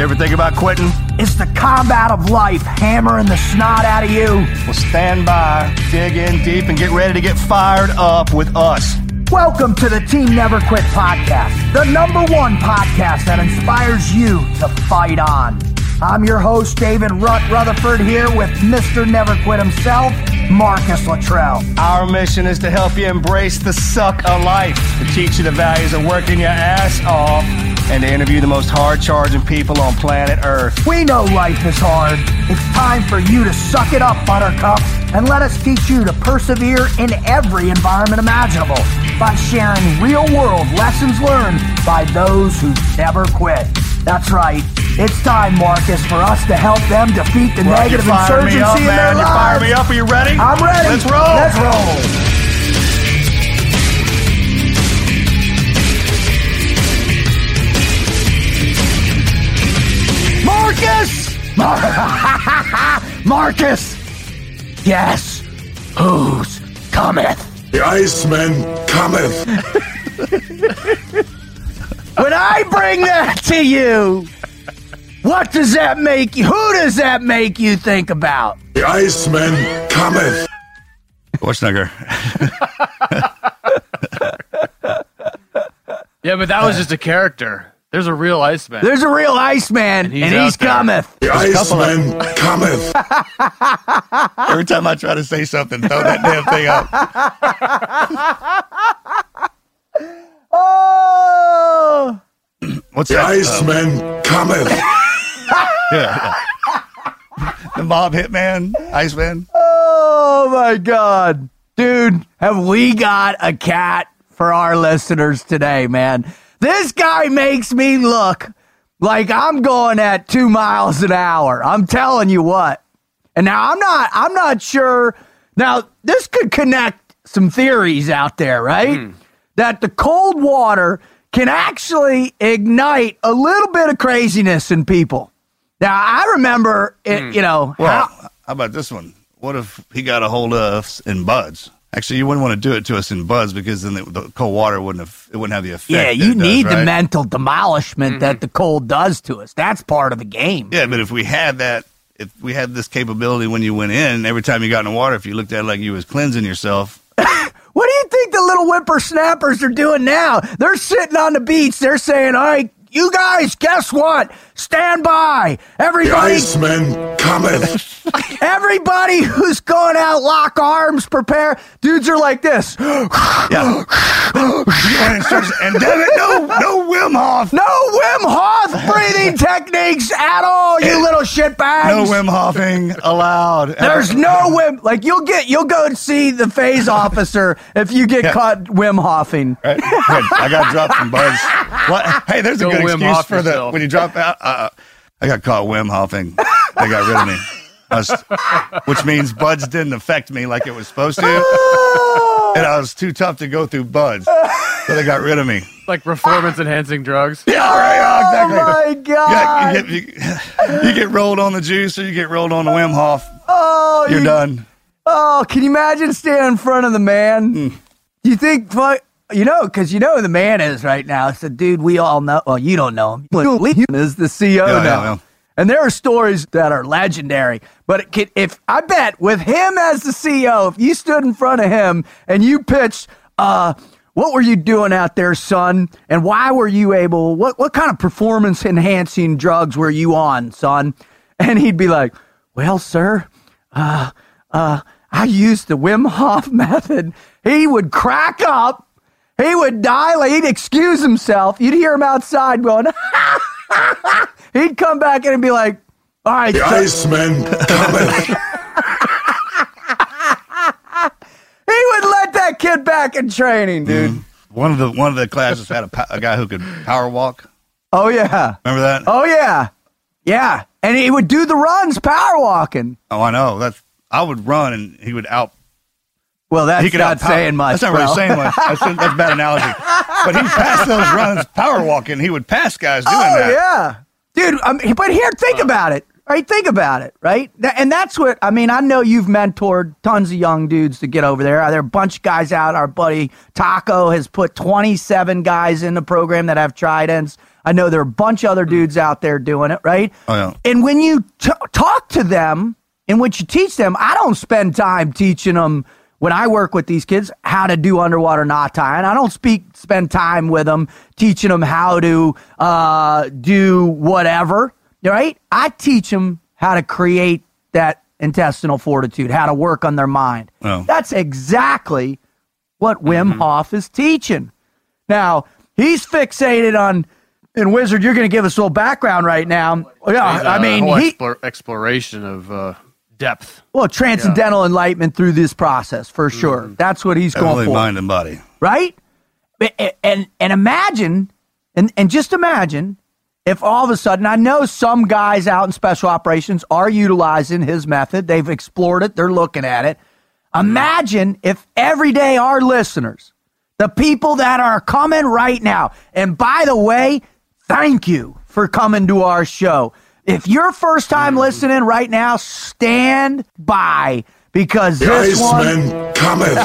You ever think about quitting? It's the combat of life hammering the snot out of you. Well, stand by, dig in deep, and get ready to get fired up with us. Welcome to the Team Never Quit podcast, the #1 podcast that inspires you to fight on. I'm your host, David Rutherford, here with Mr. Never Quit himself, Marcus Luttrell. Our mission is to help you embrace the suck of life, to teach you the values of working your ass off, and to interview the most hard-charging people on planet Earth. We know life is hard. It's time for you to suck it up, Buttercup, and let us teach you to persevere in every environment imaginable by sharing real-world lessons learned by those who never quit. That's right. It's time, Marcus, for us to help them defeat the negative insurgency in their lives. You fire me up. Are you ready? I'm ready. Let's roll. Let's roll. Marcus! Yes, who's cometh? The Iceman cometh. When I bring that to you, what does that make you? Who does that make you think about? The Iceman cometh. Schwarzenegger. Yeah, but that was just a character. There's a real Iceman. There's a real Iceman, and he's cometh. The Iceman cometh. Every time I try to say something, throw that damn thing up. Oh! What's the that? Iceman cometh. Yeah. The mob hitman, Iceman. Oh my God. Dude, have we got a cat for our listeners today, man? This guy makes me look like I'm going at 2 miles an hour. I'm telling you what. And now I'm not sure. Now, this could connect some theories out there, right? That the cold water can actually ignite a little bit of craziness in people. Now, I remember, Well, how about this one? What if he got a hold of us in buds? Actually, you wouldn't want to do it to us in buds because then the cold water wouldn't have the effect. Yeah, you need right? the mental demolishment that the cold does to us. That's part of the game. Yeah, but if we had we had this capability when you went in, every time you got in the water, if you looked at it like you was cleansing yourself. What do you think the little whippersnappers are doing now? They're sitting on the beach. They're saying, all right, you guys, guess what? Stand by. Everybody. The Iceman cometh. Everybody who's going out, lock arms, prepare. Dudes are like this. Yeah. And damn it, no Wim Hof. No Wim Hof breathing techniques at all, you little shitbags. No Wim Hofing allowed. There's no Wim. Like you'll go and see the phase officer if you get caught Wim Hofing. Right. I got dropped from buds. What? Hey, there's a good Wim excuse Hof for yourself. when you drop out. I got caught Wim Hofing. They got rid of me. Which means buds didn't affect me like it was supposed to. And I was too tough to go through buds. So they got rid of me. Like performance-enhancing drugs. Yeah, right, exactly. Oh, my God. You get rolled on the juice or you get rolled on the Wim Hof. Oh, You're done. Oh, can you imagine standing in front of the man? You think, because who the man is right now. It's a dude we all know. Well, you don't know him. But he is the CEO now. Yeah. And there are stories that are legendary. But if I bet with him as the CEO, if you stood in front of him and you pitched, what were you doing out there, son? And why were you able, what kind of performance-enhancing drugs were you on, son? And he'd be like, well, sir, I used the Wim Hof method. He would crack up. He would die. He'd excuse himself. You'd hear him outside going, he'd come back in and be like, all right. The Iceman cometh. He would let that kid back in training, dude. One of the classes had a guy who could power walk. Oh, yeah. Remember that? Oh, yeah. Yeah. And he would do the runs power walking. Oh, I know. I would run and he would out. Well, that's not saying much. That's not really saying much. That's a bad analogy. But he'd pass those runs power walking. He would pass guys doing that. Oh, yeah. Dude, but here, think about it. Right? Think about it, right? And that's what, I know you've mentored tons of young dudes to get over there. There are a bunch of guys out. Our buddy Taco has put 27 guys in the program that have tridents. I know there are a bunch of other dudes out there doing it, right? Oh, yeah. And when you talk to them, in which you teach them, I don't spend time teaching them when I work with these kids how to do underwater knot tying. I don't spend time with them teaching them how to do whatever, right? I teach them how to create that intestinal fortitude, how to work on their mind. Oh. That's exactly what Wim Hof is teaching. Now, he's fixated on, and Wizard, you're going to give us a little background right now. Yeah, I mean, whole exploration of depth. Well, transcendental enlightenment through this process, for sure. That's what he's going Heavenly for. mind and body. Right? And imagine, and just imagine, if all of a sudden, I know some guys out in special operations are utilizing his method. They've explored it. They're looking at it. Imagine if every day our listeners, the people that are coming right now, and by the way, thank you for coming to our show. If you're first time listening right now, stand by, because The this one, Iceman cometh.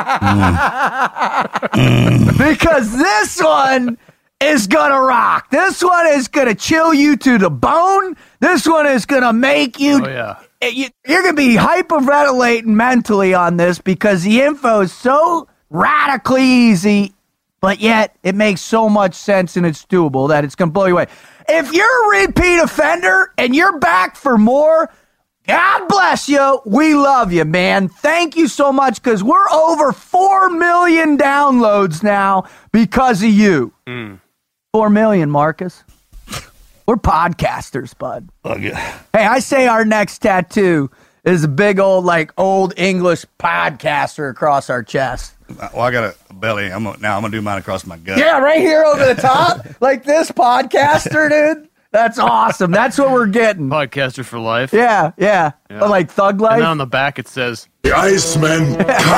because this one is gonna rock. This one is gonna chill you to the bone. This one is gonna make you. Oh, yeah. You're gonna be hyperventilating mentally on this, because the info is so radically easy, but yet it makes so much sense and it's doable that it's gonna blow you away. If you're a repeat offender and you're back for more, God bless you. We love you, man. Thank you so much, because we're over 4 million downloads now because of you. 4 million, Marcus. We're podcasters, bud. Oh, yeah. Hey, I say our next tattoo is a big old, like, old English podcaster across our chest. Well, I got a belly. Now I'm gonna do mine across my gut. Yeah, right here over the top, like this podcaster, dude. That's awesome. That's what we're getting. Podcaster for life. Yeah. Like Thug Life. And then on the back it says, The Iceman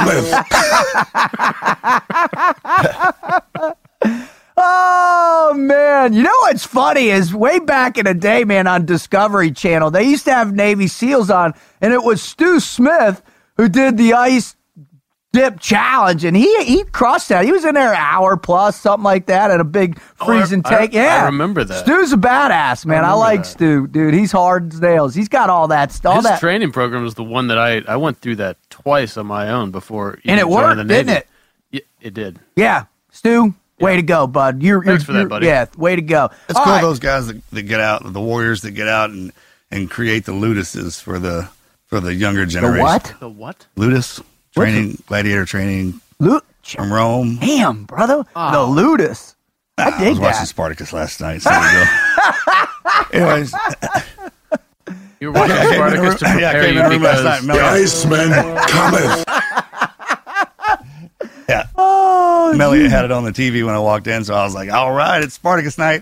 cometh. Oh, man. You know what's funny is way back in the day, man, on Discovery Channel, they used to have Navy SEALs on, and it was Stu Smith who did the ice dip challenge, and he crushed that. He was in there an hour plus, something like that, at a big freezing tank. Yeah, I remember that. Stu's a badass, man. I like that. Stu, dude. He's hard as nails. He's got all that stuff. His training program was the one that I went through that twice on my own before. And it worked, didn't it? Yeah, it did. Yeah, Stu. Way to go, bud. Thanks for that, buddy. Yeah, way to go. It's cool, those guys that get out, the warriors that get out and create the ludices for the younger generation. The what? Ludus training, gladiator training from Rome. Damn, brother. The Ludus. I I dig was watching that. Spartacus last night. So there you go. Anyways, You were watching Spartacus to I prepare came you in the room last night. because The Melly, Iceman cometh. yeah, Oh, Melly had it on the TV when I walked in, so I was like, "All right, it's Spartacus night."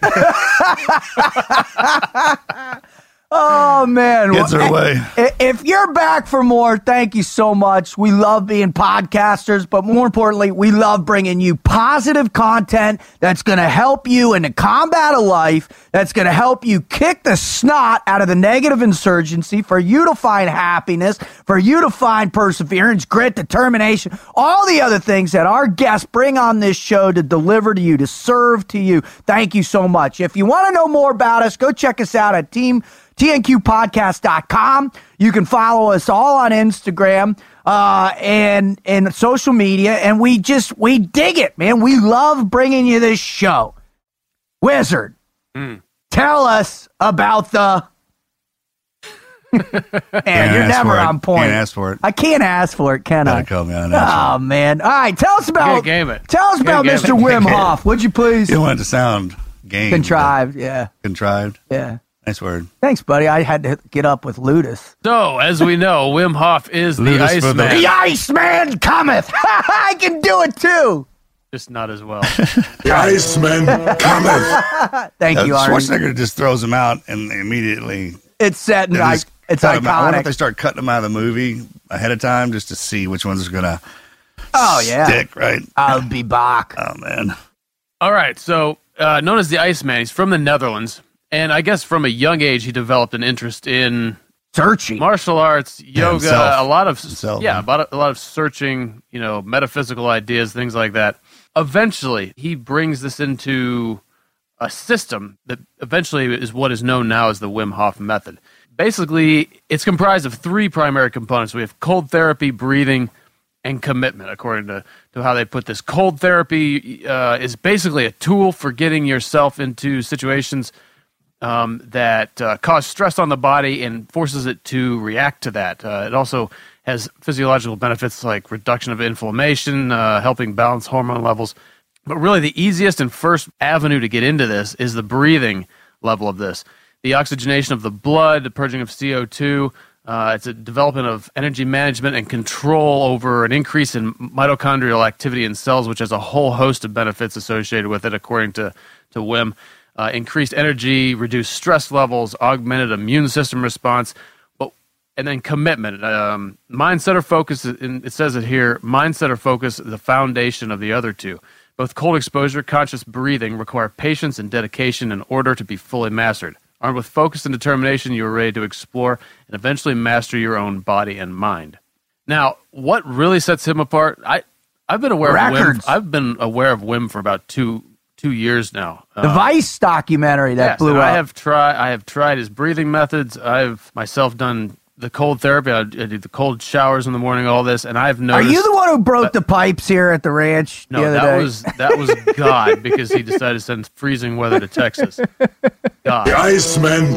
oh, man. Kids are away. If you're back for more, thank you so much. We love being podcasters, but more importantly, we love bringing you positive content that's going to help you in the combat of life, that's going to help you kick the snot out of the negative insurgency, for you to find happiness, for you to find perseverance, grit, determination, all the other things that our guests bring on this show to deliver to you, to serve to you. Thank you so much. If you want to know more about us, go check us out at TNQpodcast.com. You can follow us all on Instagram and social media, and we dig it, man. We love bringing you this show. Wizard, tell us about the... Man, you're never on point. Can't ask for it. I can't ask for it, can I? Gotta call me on that. Oh, man. All right, tell us about... game it. Tell us about game Mr. it. Wim Hof, would you please? You don't want it to sound game. Contrived, yeah. Contrived. Yeah. Nice word. Thanks, buddy. I had to get up with Ludus. So, as we know, Wim Hof is the Ludus for the- Iceman. The Iceman cometh. I can do it too. Just not as well. The Iceman cometh. Thank you, Arnie. Schwarzenegger just throws them out and immediately. It's set and they just it's cut 'em out. I wonder if they iconic. start cutting them out of the movie ahead of time just to see which ones are gonna Oh yeah, stick. Right? I'll be back. Oh man. All right, so known as the Iceman, he's from the Netherlands. And I guess from a young age, he developed an interest in Searching. martial arts, yoga, himself. a lot of Himself, yeah, yeah. about a lot of searching, metaphysical ideas, things like that. Eventually, he brings this into a system that eventually is what is known now as the Wim Hof method. Basically, it's comprised of 3 primary components. We have cold therapy, breathing, and commitment, according to how they put this. Cold therapy is basically a tool for getting yourself into situations that cause stress on the body and forces it to react to that. It also has physiological benefits like reduction of inflammation, helping balance hormone levels. But really the easiest and first avenue to get into this is the breathing level of this. The oxygenation of the blood, the purging of CO2, it's a development of energy management and control over an increase in mitochondrial activity in cells, which has a whole host of benefits associated with it, according to Wim. Increased energy, reduced stress levels, augmented immune system response, and then commitment. Mindset or focus, it says it here, mindset or focus is the foundation of the other 2. Both cold exposure, conscious breathing require patience and dedication in order to be fully mastered. Armed with focus and determination, you are ready to explore and eventually master your own body and mind. Now, what really sets him apart? I've been aware of Wim. I've been aware of Wim for about two years now. The Vice documentary that blew up. I have tried his breathing methods. I've myself done the cold therapy. I do the cold showers in the morning, all this, and I've noticed. Are you the one who broke the pipes here at the ranch the other day? that was God, because he decided to send freezing weather to Texas. God. The Iceman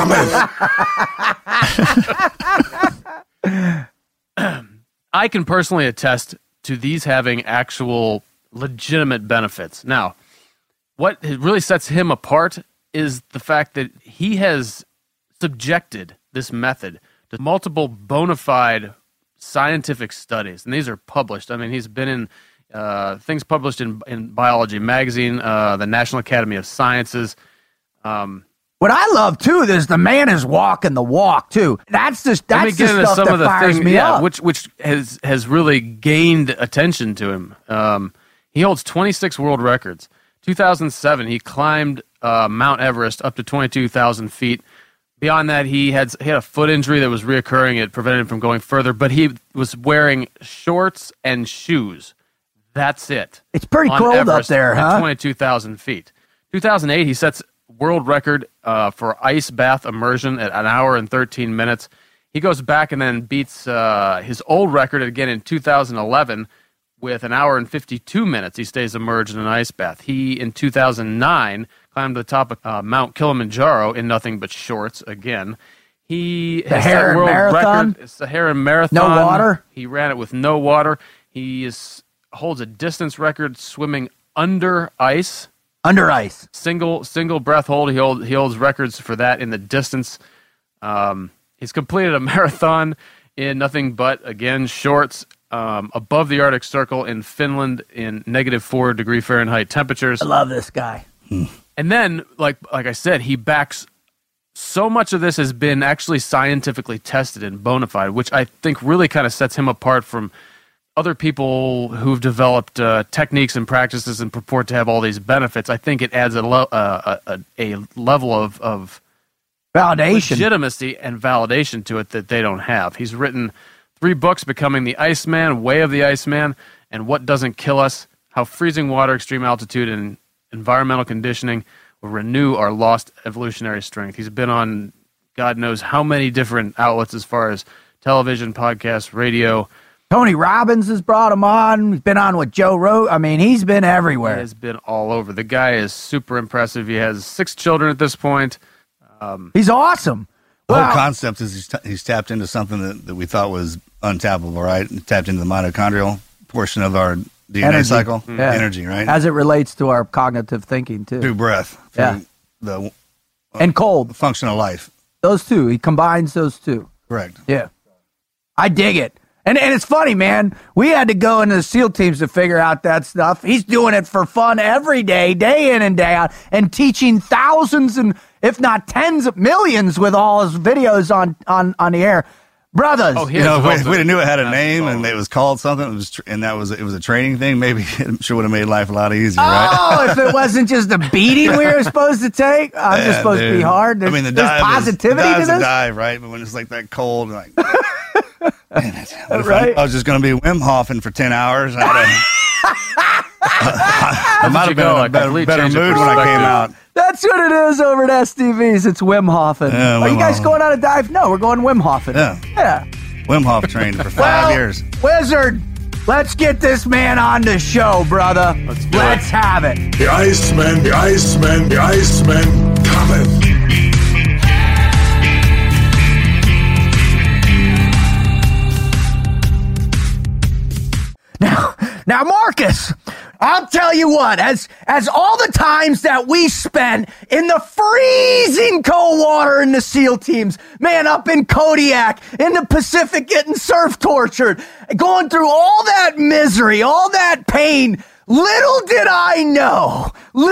cometh. I can personally attest to these having actual legitimate benefits. Now, what really sets him apart is the fact that he has subjected this method to multiple bona fide scientific studies, and these are published. I mean, he's been in things published in Biology Magazine, the National Academy of Sciences. What I love too is the man is walking the walk too. That's the stuff that fires me up. Which has really gained attention to him. He holds 26 world records. 2007, he climbed Mount Everest up to 22,000 feet. Beyond that, he had a foot injury that was reoccurring. It prevented him from going further, but he was wearing shorts and shoes. That's it. It's pretty cold Everest up there, at 22,000 feet. 2008, he sets world record for ice bath immersion at 1 hour and 13 minutes. He goes back and then beats his old record again in 2011 with 1 hour and 52 minutes. He stays immersed in an ice bath. He, in 2009, climbed to the top of Mount Kilimanjaro in nothing but shorts again. He has set world record Saharan Marathon. No water? He ran it with no water. He holds a distance record swimming under ice. Under ice. Single breath hold. He holds records for that in the distance. He's completed a marathon in nothing but, again, shorts above the Arctic Circle in Finland in -4 degree Fahrenheit temperatures. I love this guy. And then, like I said, he backs so much of this has been actually scientifically tested and bona fide, which I think really kind of sets him apart from other people who've developed techniques and practices and purport to have all these benefits. I think it adds a level of validation, legitimacy, and validation to it that they don't have. He's written 3 books: Becoming the Iceman, Way of the Iceman, and What Doesn't Kill Us: How Freezing Water, Extreme Altitude, and Environmental Conditioning will Renew Our Lost Evolutionary Strength. He's been on God knows how many different outlets as far as television, podcasts, radio. Tony Robbins has brought him on. He's been on with Joe Rogan. I mean, he's been everywhere. He has been all over. The guy is super impressive. He has 6 children at this point. He's awesome. The whole concept is he's tapped into something that we thought was untappable, right? Tapped into the mitochondrial portion of our DNA cycle. Yeah. Energy, right? As it relates to our cognitive thinking, too. Through breath. Through and cold. The function of life. Those two. He combines those two. Correct. Yeah. I dig it. And it's funny, man. We had to go into the SEAL teams to figure out that stuff. He's doing it for fun every day, day in and day out, and teaching thousands and if not tens of millions with all his videos on the air. Brothers. Oh, if we knew it had a name and it was called something, it was a training thing, maybe it sure would have made life a lot easier, right? Oh, if it wasn't just a beating we were supposed to take, I'm just supposed to be hard. There's, the dive positivity to this. A dive, right? But when it's like that cold, like, right? I was just going to be Wim Hofing for 10 hours. I might have been in a I completely better changed the mood when I came out. That's what it is over at SDV's. It's Wim Hofen. Yeah, Are you Wim guys Hof. going on a dive? No, we're going Wim Hofen. Yeah. Wim Hof trained for 5 Well, years. Wizard, let's get this man on the show, brother. Let's have it. The Iceman cometh. Now, Marcus, I'll tell you what, as all the times that we spent in the freezing cold water in the SEAL teams, man, up in Kodiak, in the Pacific getting surf tortured, going through all that misery, all that pain, little did I know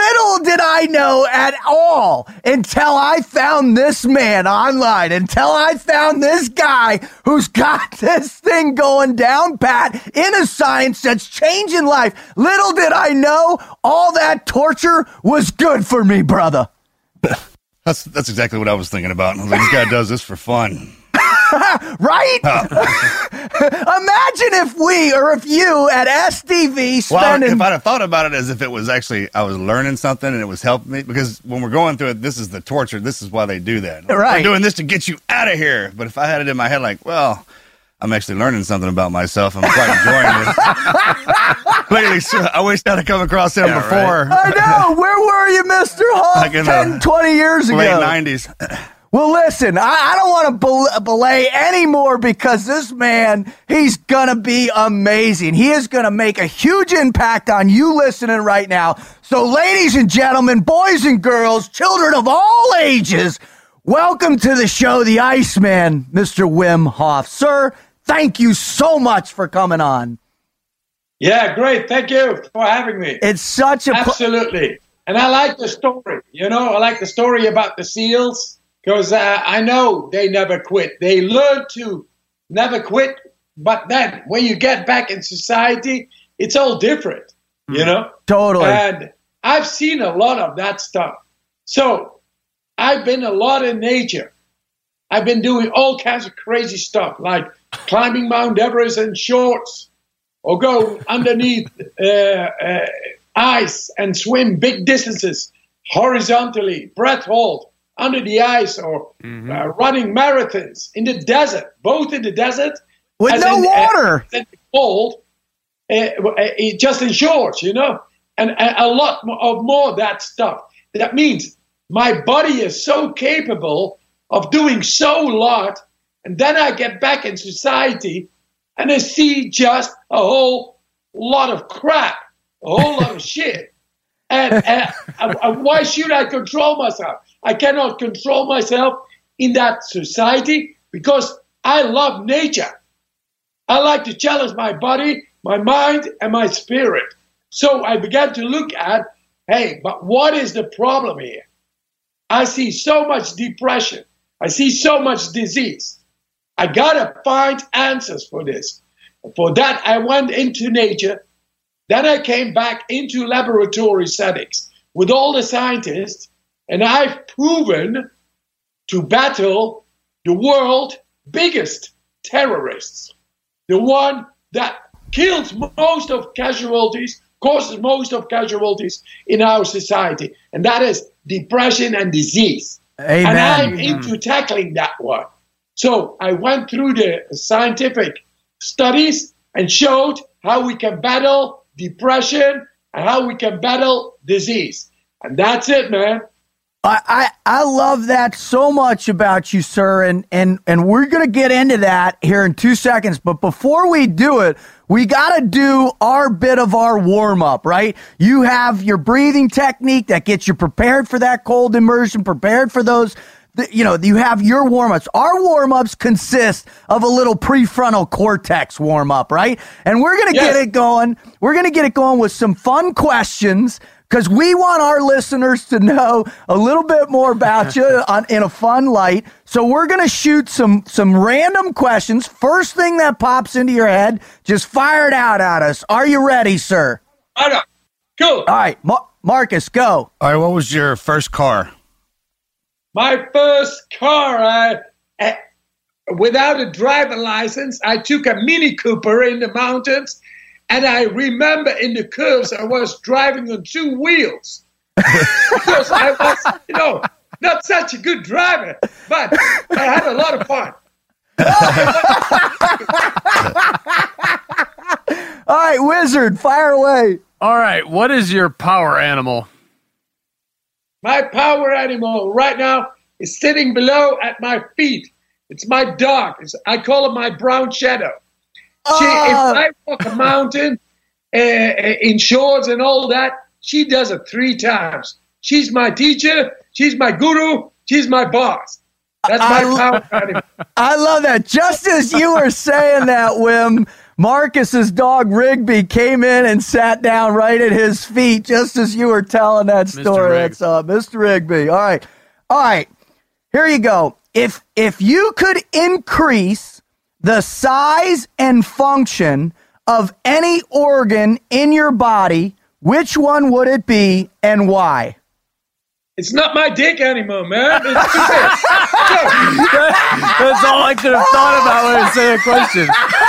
at all until I found this man online, until I found this guy who's got this thing going down pat in a science that's changing life. Little did I know all that torture was good for me, brother. That's exactly what I was thinking about. I was like, this guy does this for fun. Right? Imagine if you at SDV spending... If I'd have thought about it as if it was actually, I was learning something and it was helping me, because when we're going through it, this is the torture. This is why they do that. Right. They're doing this to get you out of here. But if I had it in my head like, well, I'm actually learning something about myself. I'm quite enjoying it. Clearly, I wish I'd have come across him before. I know. Where were you, Mr. Hawk, Like in 10, 20 years ago? Late 90s. Well, listen, I don't want to belay anymore, because this man, he's going to be amazing. He is going to make a huge impact on you listening right now. So, ladies and gentlemen, boys and girls, children of all ages, welcome to the show, the Iceman, Mr. Wim Hof. Sir, thank you so much for coming on. Yeah, great. Thank you for having me. It's such a... Absolutely. And I like the story. I like the story about the SEALs. Because I know they never quit. They learn to never quit. But then when you get back in society, it's all different, Totally. And I've seen a lot of that stuff. So I've been a lot in nature. I've been doing all kinds of crazy stuff, like climbing Mount Everest in shorts, or go underneath ice and swim big distances horizontally, breath hold, under the ice, or running marathons in the desert, both in the desert with no water, in the cold, just in shorts, and a lot more of that stuff. That means my body is so capable of doing so lot, and then I get back in society and I see just a whole lot of crap, a whole lot of shit. And why should I control myself? I cannot control myself in that society because I love nature. I like to challenge my body, my mind, and my spirit. So I began to look at, hey, but what is the problem here? I see so much depression. I see so much disease. I got to find answers for this. For that, I went into nature. Then I came back into laboratory settings with all the scientists, and I've proven to battle the world's biggest terrorists, the one that kills most of casualties, causes most of casualties in our society, and that is depression and disease. Amen. And I'm into tackling that one. So I went through the scientific studies and showed how we can battle depression and how we can battle disease. And that's it, man. I love that so much about you, sir, and we're going to get into that here in 2 seconds. But before we do it, we got to do our bit of our warm-up, right? You have your breathing technique that gets you prepared for that cold immersion, prepared for those, you have your warm-ups. Our warm-ups consist of a little prefrontal cortex warm-up, right? And we're going to get it going. We're going to get it going with some fun questions, because we want our listeners to know a little bit more about you in a fun light. So we're going to shoot some random questions. First thing that pops into your head, just fire it out at us. Are you ready, sir? Cool. All right, Marcus, go. All right, what was your first car? My first car, without a driving license, I took a Mini Cooper in the mountains, And I remember in the curves, I was driving on 2 wheels because I was, not such a good driver, but I had a lot of fun. All right, Wizard, fire away. All right, what is your power animal? My power animal right now is sitting below at my feet. It's my dog. I call it my brown shadow. If I walk a mountain in shorts and all that, she does it 3 times. She's my teacher. She's my guru. She's my boss. That's my power animal. I love that. Just as you were saying that, Wim, Marcus's dog Rigby came in and sat down right at his feet just as you were telling that story. That's Mr. Rigby. All right. Here you go. If you could increase the size and function of any organ in your body, which one would it be and why? It's not my dick anymore, man. It's That's all I could have thought about when I say a question.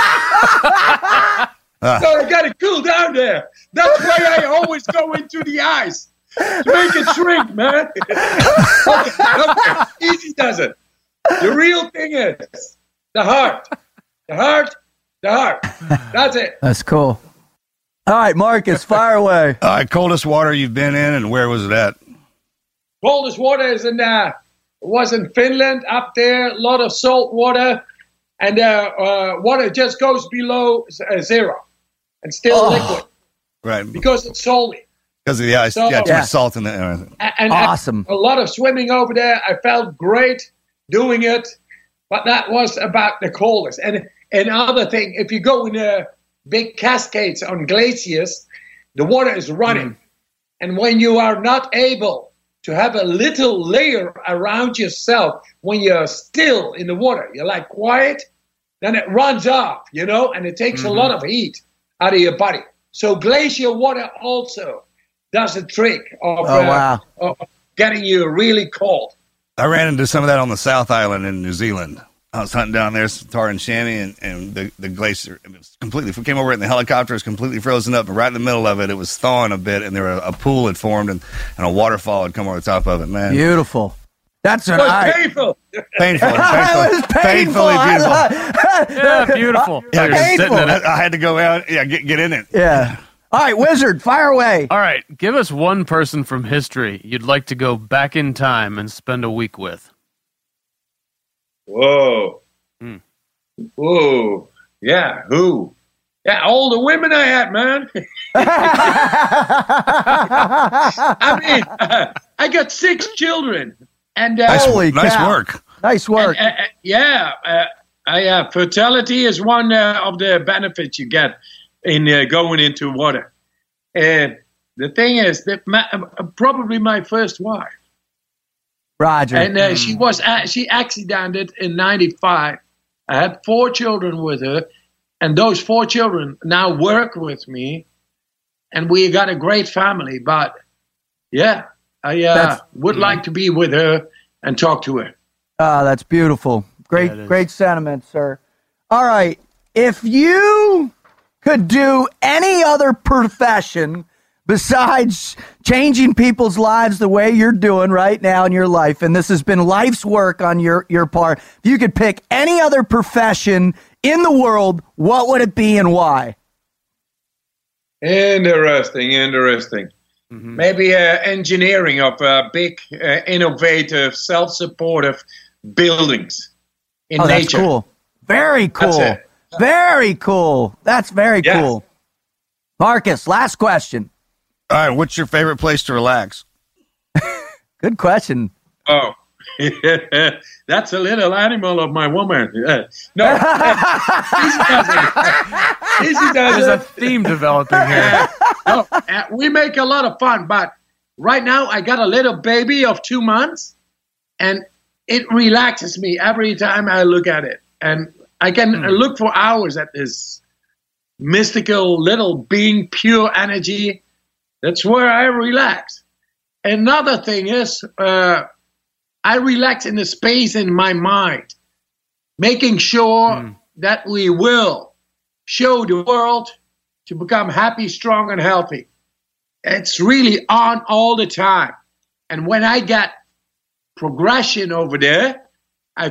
So I got to cool down there. That's why I always go into the ice to make it shrink, man. Okay. Easy does it. The real thing is the heart. The heart. That's it. That's cool. All right, Marcus, fire away. All right, coldest water you've been in, and where was it at? Coldest water is was in Finland up there. A lot of salt water, and water just goes below 0 and still liquid. Right. Because it's salty. Because of the ice. So, too much salt in there. And awesome. A lot of swimming over there. I felt great doing it, but that was about the coldest. And another thing, if you go in big cascades on glaciers, the water is running. And when you are not able to have a little layer around yourself when you're still in the water, you're like quiet, then it runs off, and it takes a lot of heat out of your body. So glacier water also does the trick of getting you really cold. I ran into some of that on the South Island in New Zealand. I was hunting down there, tar and chamois, and the glacier, it was completely, we came over in the helicopter, it was completely frozen up, and right in the middle of it, it was thawing a bit, and there were a pool had formed, and a waterfall had come over the top of it, man. Beautiful. That's what painful. Painful. It was painful. Painfully beautiful. Yeah, beautiful. Yeah, painful. I had to go out, get in it. Yeah. All right, Wizard, fire away. All right, give us one person from history you'd like to go back in time and spend a week with. Whoa. Whoa. Yeah, who? Yeah, all the women I had, man. I mean, I got 6 children. And Nice work. Nice work. Fertility is one of the benefits you get in going into water. And the thing is that probably my first wife. Roger. And she accidented in 95. I had 4 children with her, and those 4 children now work with me, and we got a great family. But yeah, I would like to be with her and talk to her. That's beautiful. Great sentiment, sir. All right. If you could do any other profession besides changing people's lives the way you're doing right now in your life, and this has been life's work on your part, if you could pick any other profession in the world, what would it be and why? Interesting. Mm-hmm. Maybe engineering of big, innovative, self-supportive buildings in nature. That's cool. Very cool. Very cool. That's very cool. Marcus, last question. All right, what's your favorite place to relax? Good question. Oh, that's a little animal of my woman. No, easy does it. There's a theme developing here. No, we make a lot of fun, but right now I got a little baby of 2 months, and it relaxes me every time I look at it. And I can look for hours at this mystical little being, pure energy. That's where I relax. Another thing is I relax in the space in my mind, making sure that we will show the world to become happy, strong, and healthy. It's really on all the time. And when I get progression over there, I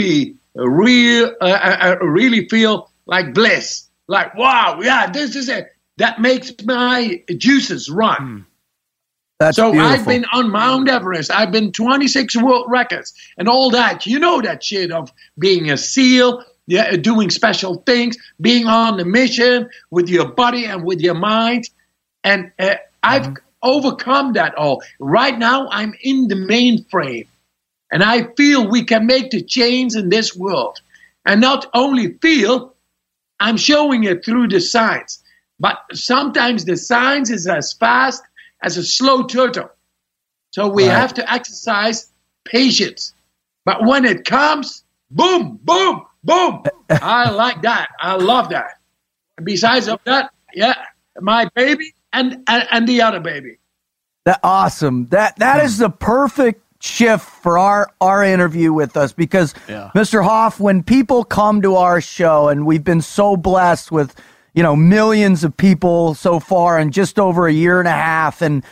really feel like bliss. Like, wow, yeah, this is it. That makes my juices run. That's so beautiful. I've been on Mount Everest. I've been 26 world records and all that. You know that shit of being a SEAL, doing special things, being on the mission with your body and with your mind. And I've overcome that all. Right now, I'm in the mainframe. And I feel we can make the change in this world. And not only feel, I'm showing it through the science. But sometimes the science is as fast as a slow turtle. So we have to exercise patience. But when it comes, boom, boom, boom. I like that. I love that. And besides of that, my baby and the other baby. Awesome. That is the perfect shift for our interview with us, because Mr. Hoff, when people come to our show, and we've been so blessed with millions of people so far in just over a year and a half, and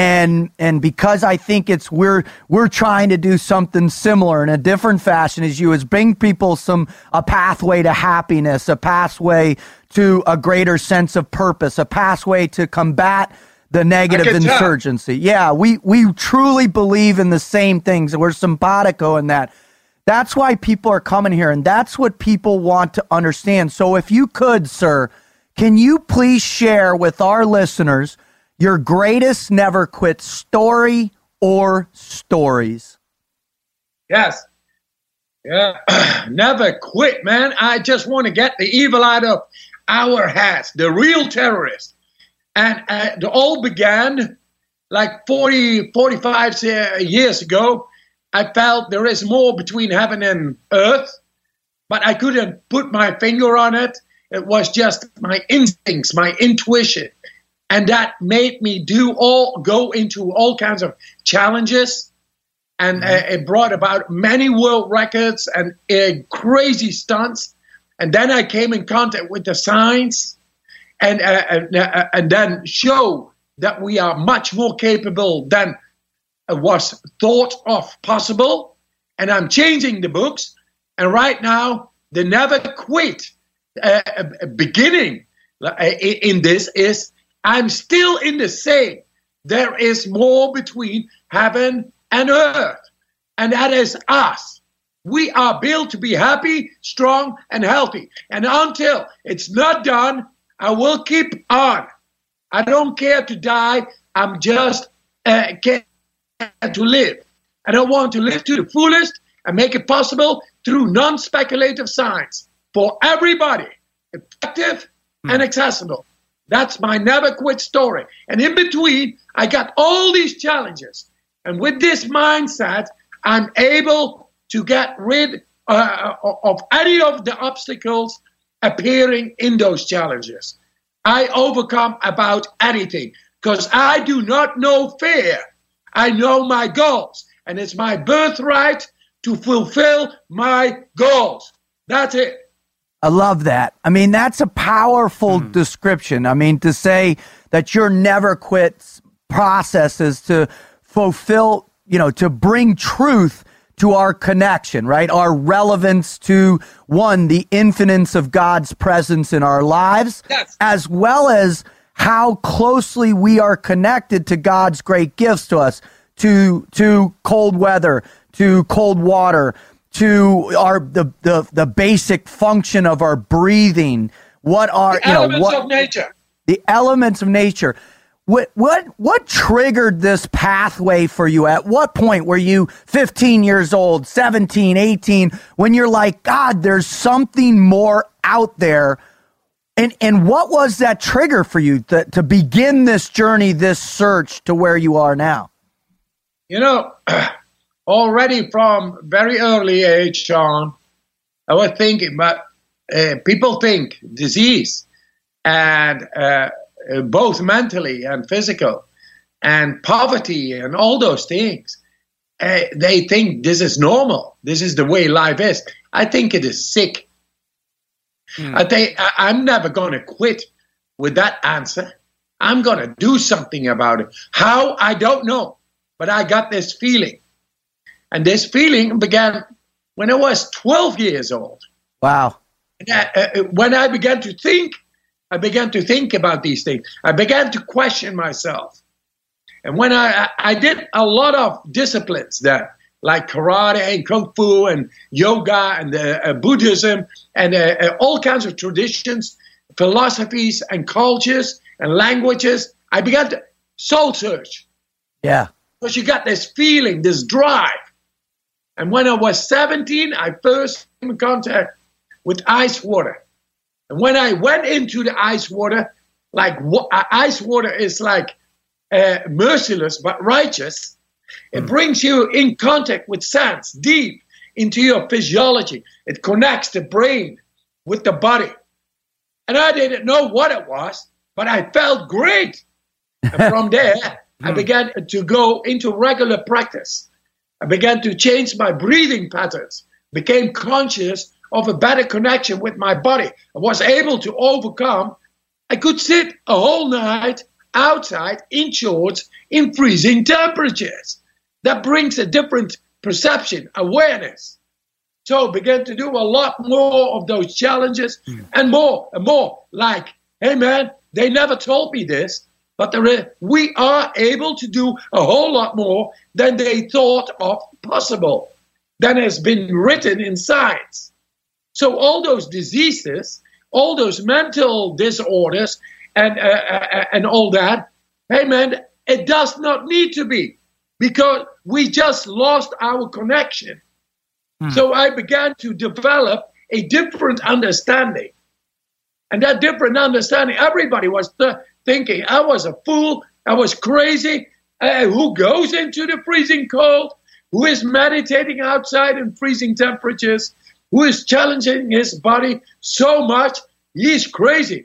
because I think we're trying to do something similar in a different fashion as you, is bring people a pathway to happiness, a pathway to a greater sense of purpose, a pathway to combat the negative insurgency. Yeah, we truly believe in the same things. We're simpatico in that. That's why people are coming here, and that's what people want to understand. So if you could, sir, can you please share with our listeners your greatest never quit story or stories? Yes. Yeah. Never quit, man. I just want to get the evil out of our hats, the real terrorists. And it all began like 45 years ago. I felt there is more between heaven and earth, but I couldn't put my finger on it. It was just my instincts, my intuition. And that made me go into all kinds of challenges. And it brought about many world records and crazy stunts. And then I came in contact with the science. And then show that we are much more capable than was thought of possible. And I'm changing the books. And right now, the never quit beginning in this is I'm still in the same. There is more between heaven and earth. And that is us. We are built to be happy, strong, and healthy. And until it's not done, I will keep on. I don't care to die. I'm just care to live. And I want to live to the fullest and make it possible through non-speculative science for everybody, effective and accessible. That's my never quit story. And in between, I got all these challenges. And with this mindset, I'm able to get rid of any of the obstacles appearing in those challenges. I overcome about anything because I do not know fear. I know my goals, and it's my birthright to fulfill my goals. That's it. I love that. I mean, that's a powerful description. I mean, to say that your never quit process is to fulfill, to bring truth to our connection, right? Our relevance to, one, the infinite of God's presence in our lives, as well as how closely we are connected to God's great gifts to us, to cold weather, to cold water, to the basic function of our breathing. What are elements of nature? The elements of nature. What triggered this pathway for you? At what point were you 15 years old, 17, 18, when you're like, God, there's something more out there? And what was that trigger for you to begin this journey, this search to where you are now? Already from very early age, Sean, I was thinking, but people think disease and both mentally and physical, and poverty and all those things. They think this is normal. This is the way life is. I think it is sick. I'm never going to quit with that answer. I'm going to do something about it. How? I don't know. But I got this feeling. And this feeling began when I was 12 years old. Wow. When I began to think about these things. I began to question myself. And when I did a lot of disciplines there, like karate and kung fu and yoga and Buddhism and all kinds of traditions, philosophies and cultures and languages, I began to soul search. Yeah. Because you got this feeling, this drive. And when I was 17, I first came in contact with ice water. And when I went into the ice water, ice water is like merciless but righteous. It brings you in contact with sense, deep into your physiology. It connects the brain with the body. And I didn't know what it was, but I felt great. And from there, I began to go into regular practice. I began to change my breathing patterns, became conscious of a better connection with my body. I was able to overcome. I could sit a whole night outside in shorts in freezing temperatures. That brings a different perception, awareness. So I began to do a lot more of those challenges and more. Like, hey man, they never told me this, but we are able to do a whole lot more than they thought of possible, than has been written in science. So all those diseases, all those mental disorders, and all that, hey man, it does not need to be, because we just lost our connection. So I began to develop a different understanding. And that different understanding, everybody was thinking I was a fool, I was crazy. Who goes into the freezing cold? Who is meditating outside in freezing temperatures? Who is challenging his body so much? He's crazy.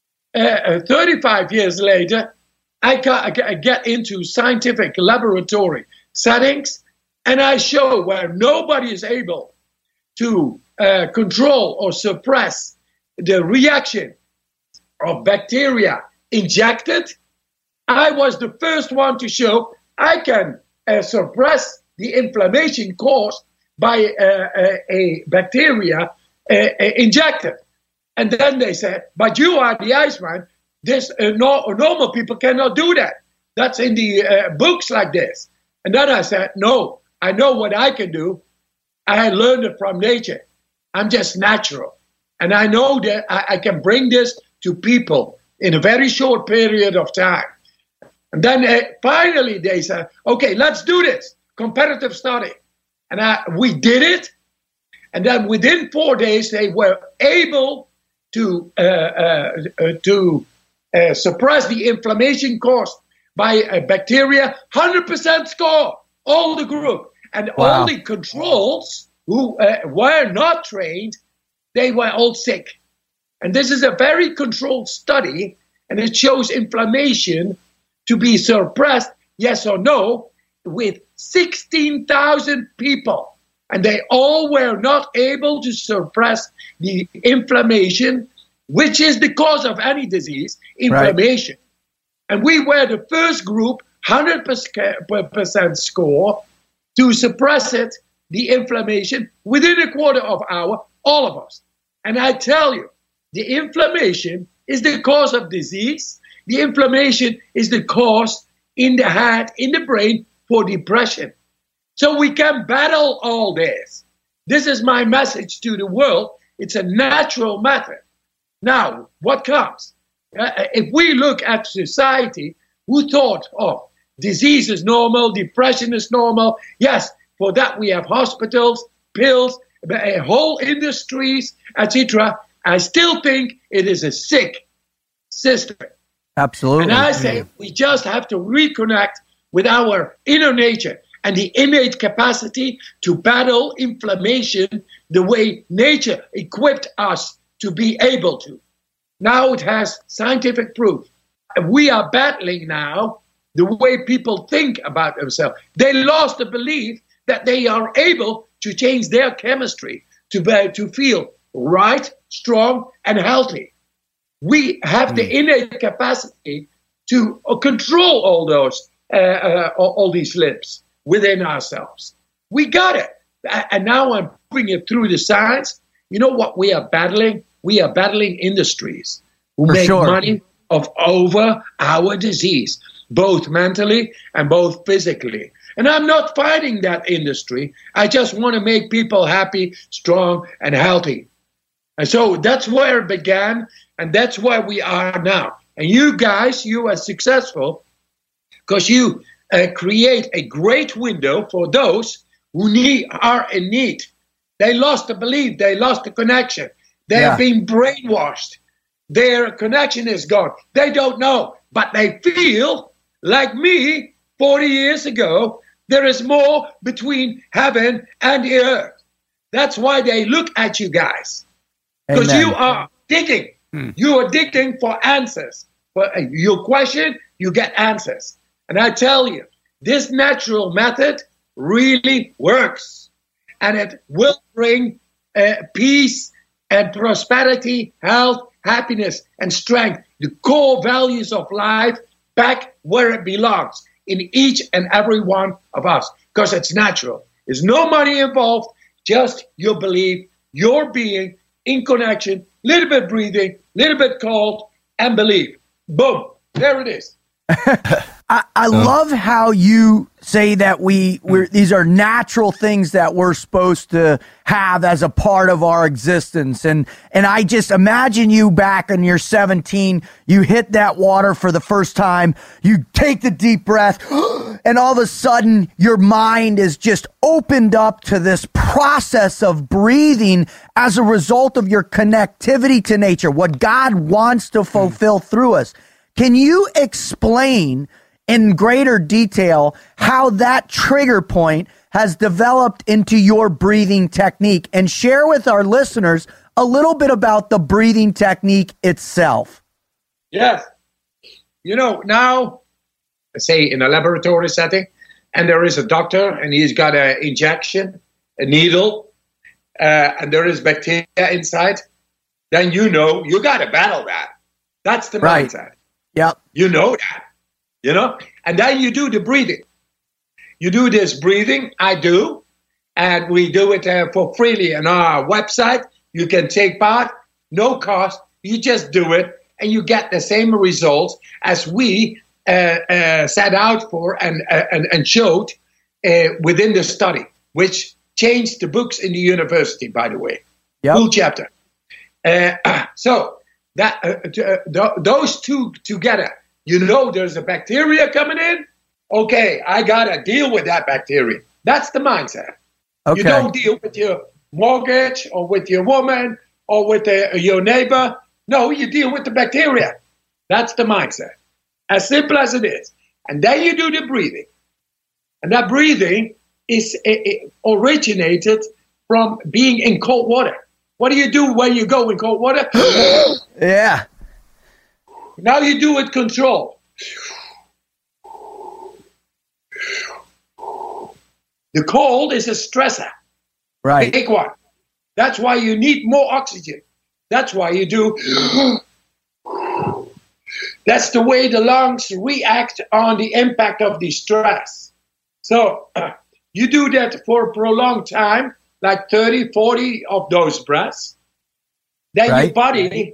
35 years later, I get into scientific laboratory settings, and I show where nobody is able to control or suppress the reaction of bacteria injected. I was the first one to show I can suppress the inflammation caused by a bacteria injected. And then they said, but you are the Iceman. This normal people cannot do that. That's in the books like this. And then I said, no, I know what I can do. I learned it from nature. I'm just natural. And I know that I can bring this to people in a very short period of time. And then finally they said, okay, let's do this. Comparative study. And we did it. And then within 4 days, they were able to suppress the inflammation caused by a bacteria. 100% score, all the group. And all the controls who were not trained, they were all sick. And this is a very controlled study, and it shows inflammation to be suppressed, yes or no, with 16,000 people. And they all were not able to suppress the inflammation, which is the cause of any disease, inflammation. Right. And we were the first group, 100% score, to suppress it, the inflammation, within a quarter of an hour, all of us. And I tell you, the inflammation is the cause of disease. The inflammation is the cause in the head, in the brain, for depression. So we can battle all this. This is my message to the world. It's a natural method. Now, what comes? If we look at society, who thought, oh, disease is normal, depression is normal. Yes, for that we have hospitals, pills, whole industries, etc. I still think it is a sick system. Absolutely. And I say we just have to reconnect with our inner nature and the innate capacity to battle inflammation the way nature equipped us to be able to. Now it has scientific proof. And we are battling now the way people think about themselves. They lost the belief that they are able to change their chemistry to feel right, strong, and healthy. We have the innate capacity to control all these limbs within ourselves. We got it. And now I'm putting it through the science. You know what we are battling? We are battling industries who make money over our disease, both mentally and both physically. And I'm not fighting that industry. I just want to make people happy, strong, and healthy. And so that's where it began, and that's where we are now. And you guys, you are successful because you create a great window for those who are in need. They lost the belief. They lost the connection. They have been brainwashed. Their connection is gone. They don't know, but they feel like me 40 years ago. There is more between heaven and the earth. That's why they look at you guys. Because you are digging. You are digging for answers. For your question, you get answers. And I tell you, this natural method really works. And it will bring peace and prosperity, health, happiness, and strength, the core values of life, back where it belongs, in each and every one of us, because it's natural. There's no money involved, just your belief, your being in connection, little bit breathing, little bit cold, and belief. Boom, there it is. I love how you say that these are natural things that we're supposed to have as a part of our existence. And I just imagine you back when you're 17, you hit that water for the first time, you take the deep breath, and all of a sudden your mind is just opened up to this process of breathing as a result of your connectivity to nature, what God wants to fulfill through us. Can you explain in greater detail how that trigger point has developed into your breathing technique, and share with our listeners a little bit about the breathing technique itself? Yes. You know, now, say in a laboratory setting, and there is a doctor and he's got an injection, a needle, and there is bacteria inside, then you know you got to battle that. That's the mindset. Yep. You know that. You know, and then you do the breathing. You do this breathing, I do, and we do it for freely on our website. You can take part, no cost. You just do it, and you get the same results as we set out for and showed within the study, which changed the books in the university, by the way. Yep. Full chapter. So that those two together. You know there's a bacteria coming in. Okay, I got to deal with that bacteria. That's the mindset. Okay. You don't deal with your mortgage or with your woman or with your neighbor. No, you deal with the bacteria. That's the mindset. As simple as it is. And then you do the breathing. And that breathing is originated from being in cold water. What do you do when you go in cold water? Yeah. Now you do it controlled. The cold is a stressor. Right. Big one. That's why you need more oxygen. That's why you do. That's the way the lungs react on the impact of the stress. So you do that for a prolonged time, like 30, 40 of those breaths. Then your body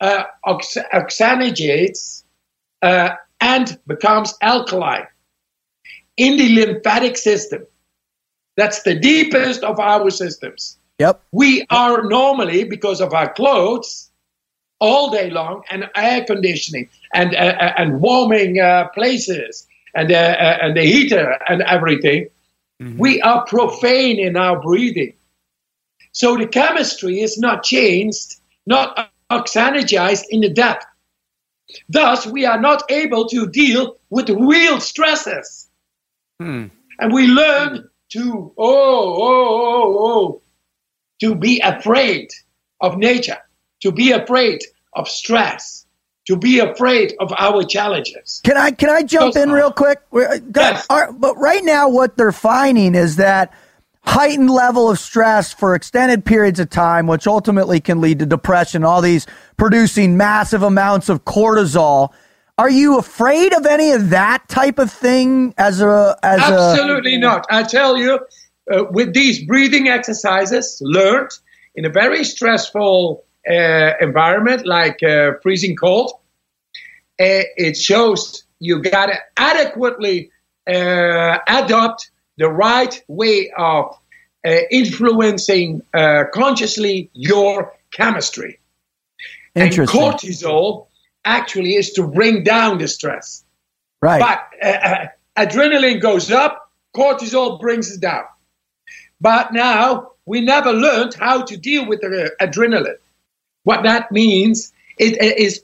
oxygenates and becomes alkaline in the lymphatic system. That's the deepest of our systems. Yep. We are normally, because of our clothes, all day long, and air conditioning and warming places and the heater and everything, we are profane in our breathing. So the chemistry is not changed, not oxygenized in the depth. Thus, we are not able to deal with real stresses. And we learn to be afraid of nature, to be afraid of stress, to be afraid of our challenges. Can I jump in real quick? Yes. But right now what they're finding is that heightened level of stress for extended periods of time, which ultimately can lead to depression, all these producing massive amounts of cortisol. Are you afraid of any of that type of thing Absolutely not. I tell you, with these breathing exercises learned in a very stressful environment like freezing cold, it shows you got to adequately adopt the right way of influencing consciously your chemistry. And cortisol actually is to bring down the stress. Right. But adrenaline goes up, cortisol brings it down. But now we never learned how to deal with the adrenaline. What that means, it's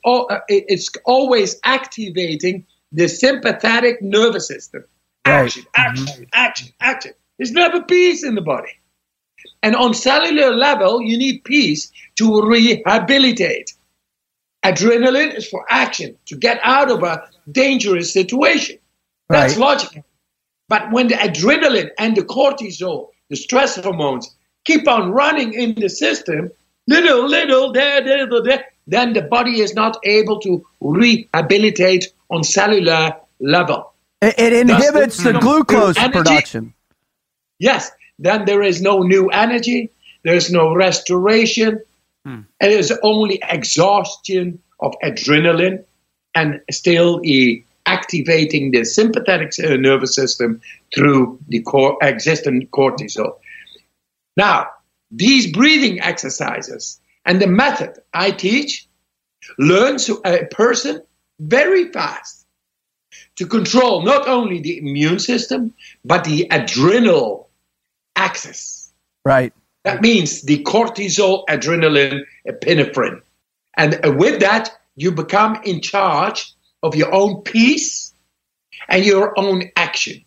always activating the sympathetic nervous system. Action, action, action, action. There's never peace in the body. And on cellular level, you need peace to rehabilitate. Adrenaline is for action, to get out of a dangerous situation. That's logical. But when the adrenaline and the cortisol, the stress hormones, keep on running in the system, little, there, then the body is not able to rehabilitate on cellular level. It inhibits the glucose production. Yes. Then there is no new energy. There's no restoration. It is only exhaustion of adrenaline and still activating the sympathetic nervous system through the existent cortisol. Now, these breathing exercises and the method I teach learns a person very fast to control not only the immune system, but the adrenal axis. Right. That means the cortisol, adrenaline, epinephrine. And with that, you become in charge of your own peace and your own action.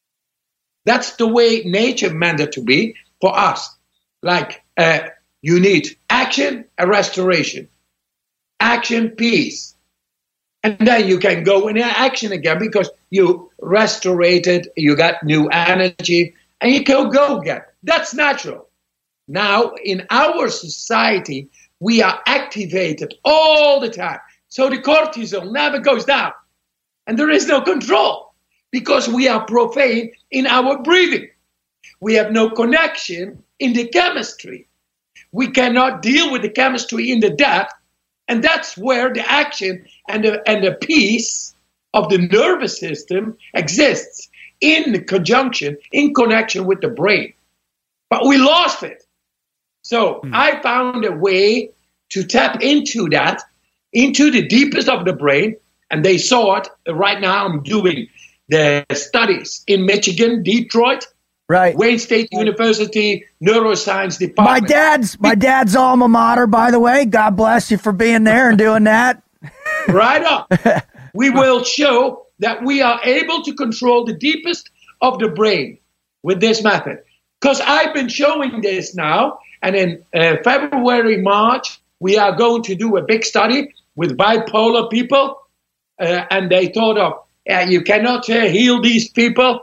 That's the way nature meant it to be for us. Like you need action and restoration. Action, peace. And then you can go in action again because you restorated, you got new energy, and you can go again. That's natural. Now, in our society, we are activated all the time. So the cortisol never goes down. And there is no control because we are profane in our breathing. We have no connection in the chemistry. We cannot deal with the chemistry in the depth. And that's where the action and the peace of the nervous system exists in conjunction, in connection with the brain. But we lost it. So I found a way to tap into that, into the deepest of the brain, and they saw it. Right now I'm doing the studies in Michigan, Detroit, Wayne State University Neuroscience Department. My dad's alma mater, by the way. God bless you for being there and doing that. Right up. We will show that we are able to control the deepest of the brain with this method. Because I've been showing this now, and in February, March, we are going to do a big study with bipolar people, and they thought of, you cannot heal these people.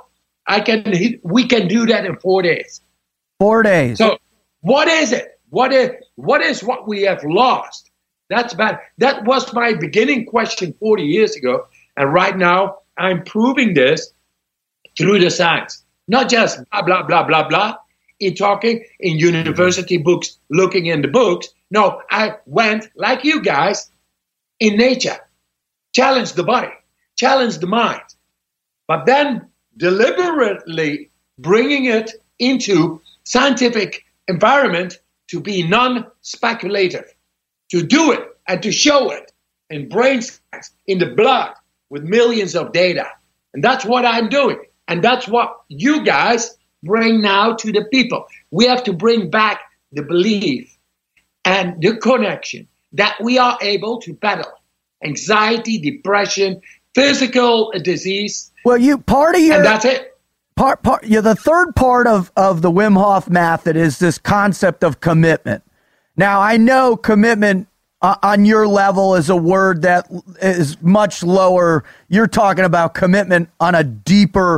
We can do that in 4 days. 4 days. So what is it? What is what we have lost? That's bad. That was my beginning question 40 years ago. And right now, I'm proving this through the science. Not just blah, blah, blah, blah, blah, in talking in university books, looking in the books. No, I went, like you guys, in nature. Challenge the body, challenge the mind. But then deliberately bringing it into scientific environment to be non-speculative, to do it and to show it in brain scans, in the blood, with millions of data. And that's what I'm doing. And that's what you guys bring now to the people. We have to bring back the belief and the connection that we are able to battle anxiety, depression, physical disease. Well, and that's it. The third part of the Wim Hof method is this concept of commitment. Now, I know commitment on your level is a word that is much lower. You're talking about commitment on a deeper,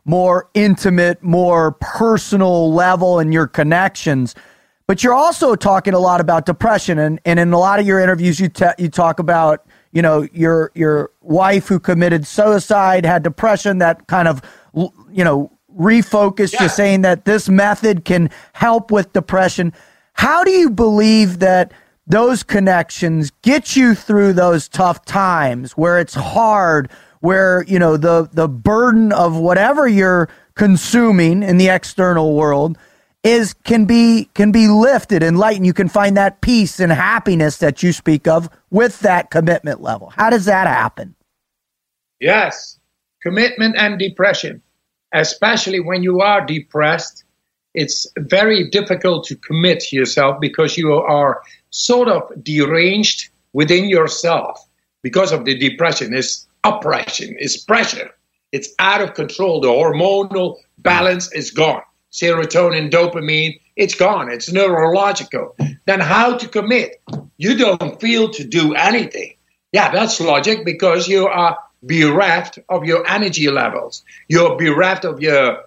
more intimate, more personal level in your connections. But you're also talking a lot about depression, and in a lot of your interviews, you talk about, you know, your wife who committed suicide, had depression, that kind of, you know, refocused you, saying that this method can help with depression. How do you believe that those connections get you through those tough times where it's hard, where, you know, the burden of whatever you're consuming in the external world can be lifted and lightened? You can find that peace and happiness that you speak of with that commitment level. How does that happen? Yes, commitment and depression, especially when you are depressed. It's very difficult to commit yourself because you are sort of deranged within yourself because of the depression. It's oppression, it's pressure, it's out of control. The hormonal balance is gone. Serotonin, dopamine, it's gone. It's neurological. Then how to commit? You don't feel to do anything. Yeah, that's logic, because you are bereft of your energy levels. You're bereft of your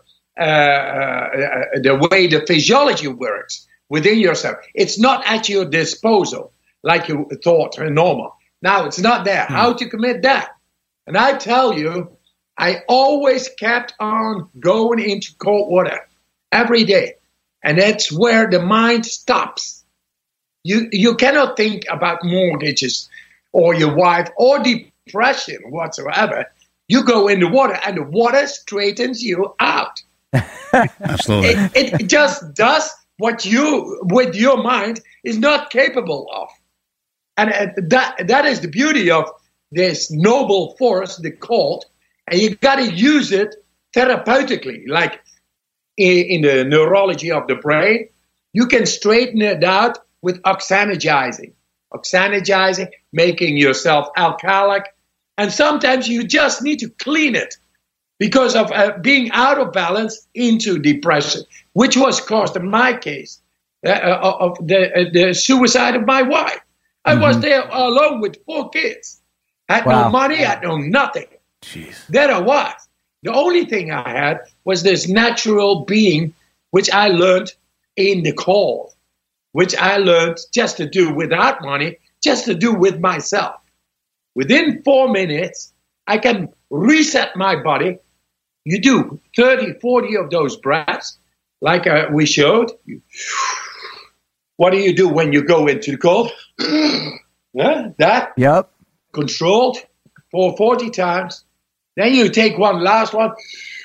the way the physiology works within yourself. It's not at your disposal like you thought normal. Now it's not there. How to commit that? And I tell you, I always kept on going into cold water every day. And that's where the mind stops. You cannot think about mortgages or your wife or depression whatsoever. You go in the water and the water straightens you out. Absolutely. It just does what you, with your mind, is not capable of. And that is the beauty of this noble force, the cold. And you got to use it therapeutically, like in the neurology of the brain. You can straighten it out with oxygenizing, making yourself alcoholic. And sometimes you just need to clean it because of being out of balance into depression, which was caused in my case of the suicide of my wife. I was there alone with 4 kids. Had no money, had no nothing. Jeez. There I was. The only thing I had was this natural being, which I learned in the cold, which I learned just to do without money, just to do with myself. Within 4 minutes, I can reset my body. You do 30, 40 of those breaths, like we showed. What do you do when you go into the cold? That? Yep. Controlled for 40 times. Then you take one last one.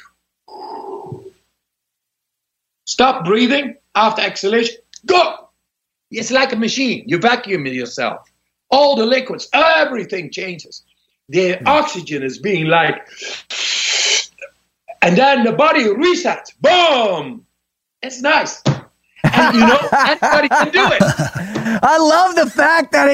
Stop breathing after exhalation. Go! It's like a machine. You vacuum yourself. All the liquids, everything changes. The oxygen is being like, and then the body resets. Boom! It's nice. And you know, anybody can do it. I love the fact that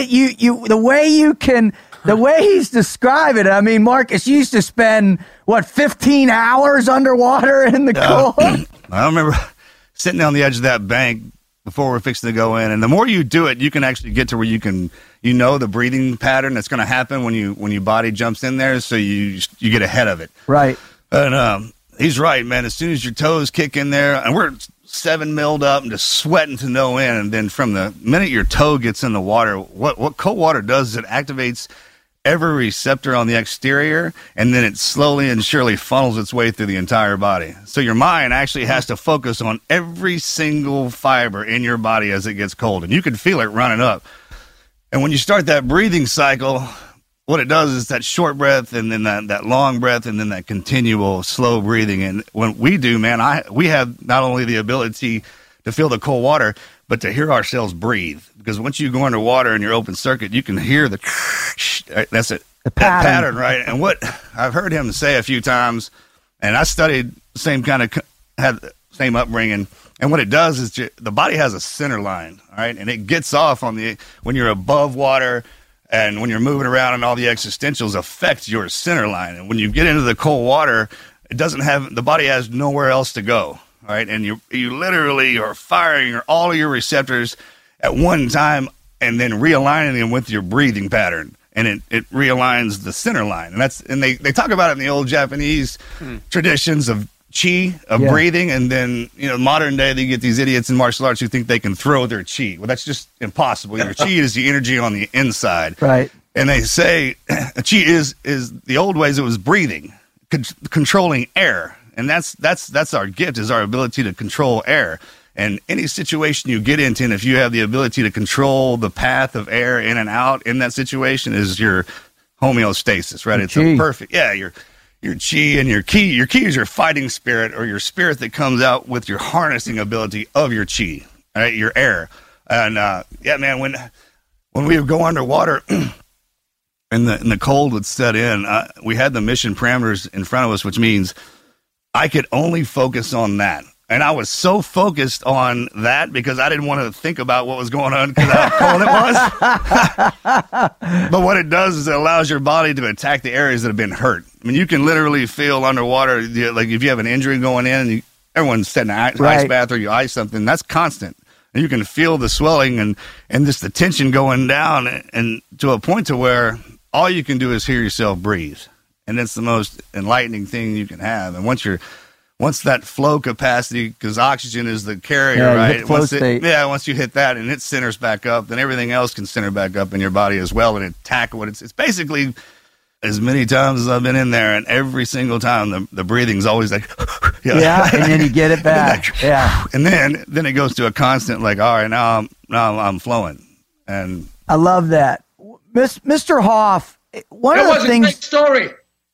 the way he's describing it. I mean, Marcus used to spend, 15 hours underwater in the cold? I remember sitting on the edge of that bank before we're fixing to go in. And the more you do it, you can actually get to where you know the breathing pattern that's going to happen when your body jumps in there. So you get ahead of it. Right. And he's right, man. As soon as your toes kick in there, and we're 7 milled up and just sweating to no end. And then from the minute your toe gets in the water, what cold water does is it activates every receptor on the exterior, and then it slowly and surely funnels its way through the entire body. So your mind actually has to focus on every single fiber in your body as it gets cold, and you can feel it running up. And when you start that breathing cycle, what it does is that short breath, and then that long breath, and then that continual slow breathing. And when we do, man, we have not only the ability to feel the cold water, but to hear ourselves breathe. Because once you go underwater in your open circuit, you can hear that's it. That pattern, right? And what I've heard him say a few times, and I studied the same had the same upbringing. And what it does is the body has a center line, all right? And it gets off when you're above water, and when you're moving around, and all the existentials affect your center line. And when you get into the cold water, the body has nowhere else to go. All right, and you literally are firing all of your receptors at one time, and then realigning them with your breathing pattern, and it realigns the center line. And they talk about it in the old Japanese traditions of chi of breathing, and then modern day they get these idiots in martial arts who think they can throw their chi. Well, that's just impossible. Your chi is the energy on the inside, right? And they say chi is the old ways it was breathing, controlling air, and that's our gift, is our ability to control air. And any situation you get into, and if you have the ability to control the path of air in and out in that situation, is your homeostasis, right? It's a perfect, your chi and your ki. Your ki is your fighting spirit, or your spirit that comes out with your harnessing ability of your chi, right? Your air. And man, when we would go underwater and the cold would set in, we had the mission parameters in front of us, which means I could only focus on that. And I was so focused on that because I didn't want to think about what was going on because of how cold it was. But what it does is it allows your body to attack the areas that have been hurt. I mean, you can literally feel underwater, like if you have an injury going in, everyone's setting an ice bath or you ice something, that's constant. And you can feel the swelling and just the tension going down, and to a point to where all you can do is hear yourself breathe. And that's the most enlightening thing you can have. And once that flow capacity, because oxygen is the carrier, right? Once you hit that and it centers back up, then everything else can center back up in your body as well and attack what it's basically, as many times as I've been in there, and every single time the breathing's always like, and then you get it back. And then it goes to a constant, like, all right, now I'm flowing. And I love that. Mr. Hoff, one of the things. A great story.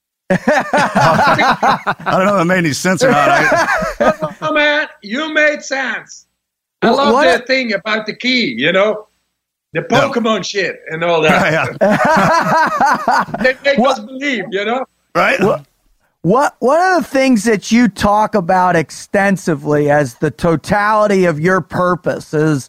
I don't know if it made any sense or not. Oh, man, you made sense. I love that thing about the key, the Pokemon shit and all that. They make us believe, Right? One of the things that you talk about extensively as the totality of your purpose is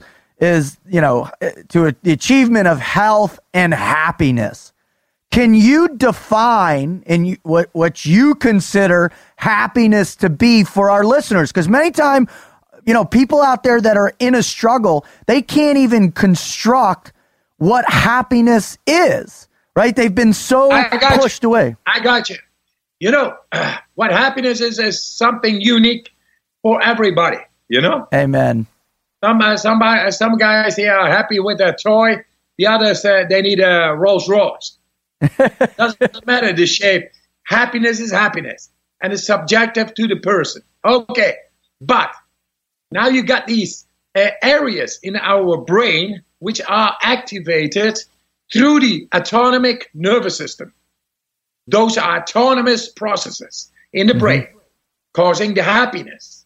to the achievement of health and happiness. Can you define what you consider happiness to be for our listeners? Because many times, people out there that are in a struggle, they can't even construct what happiness is, right? They've been so pushed away. I got you. What happiness is something unique for everybody, Amen. Some guys are happy with their toy. The others, they need a Rolls Royce. Doesn't matter the shape. Happiness is happiness, and it's subjective to the person. Okay, but now you got these areas in our brain which are activated through the autonomic nervous system. Those are autonomous processes in the brain causing the happiness.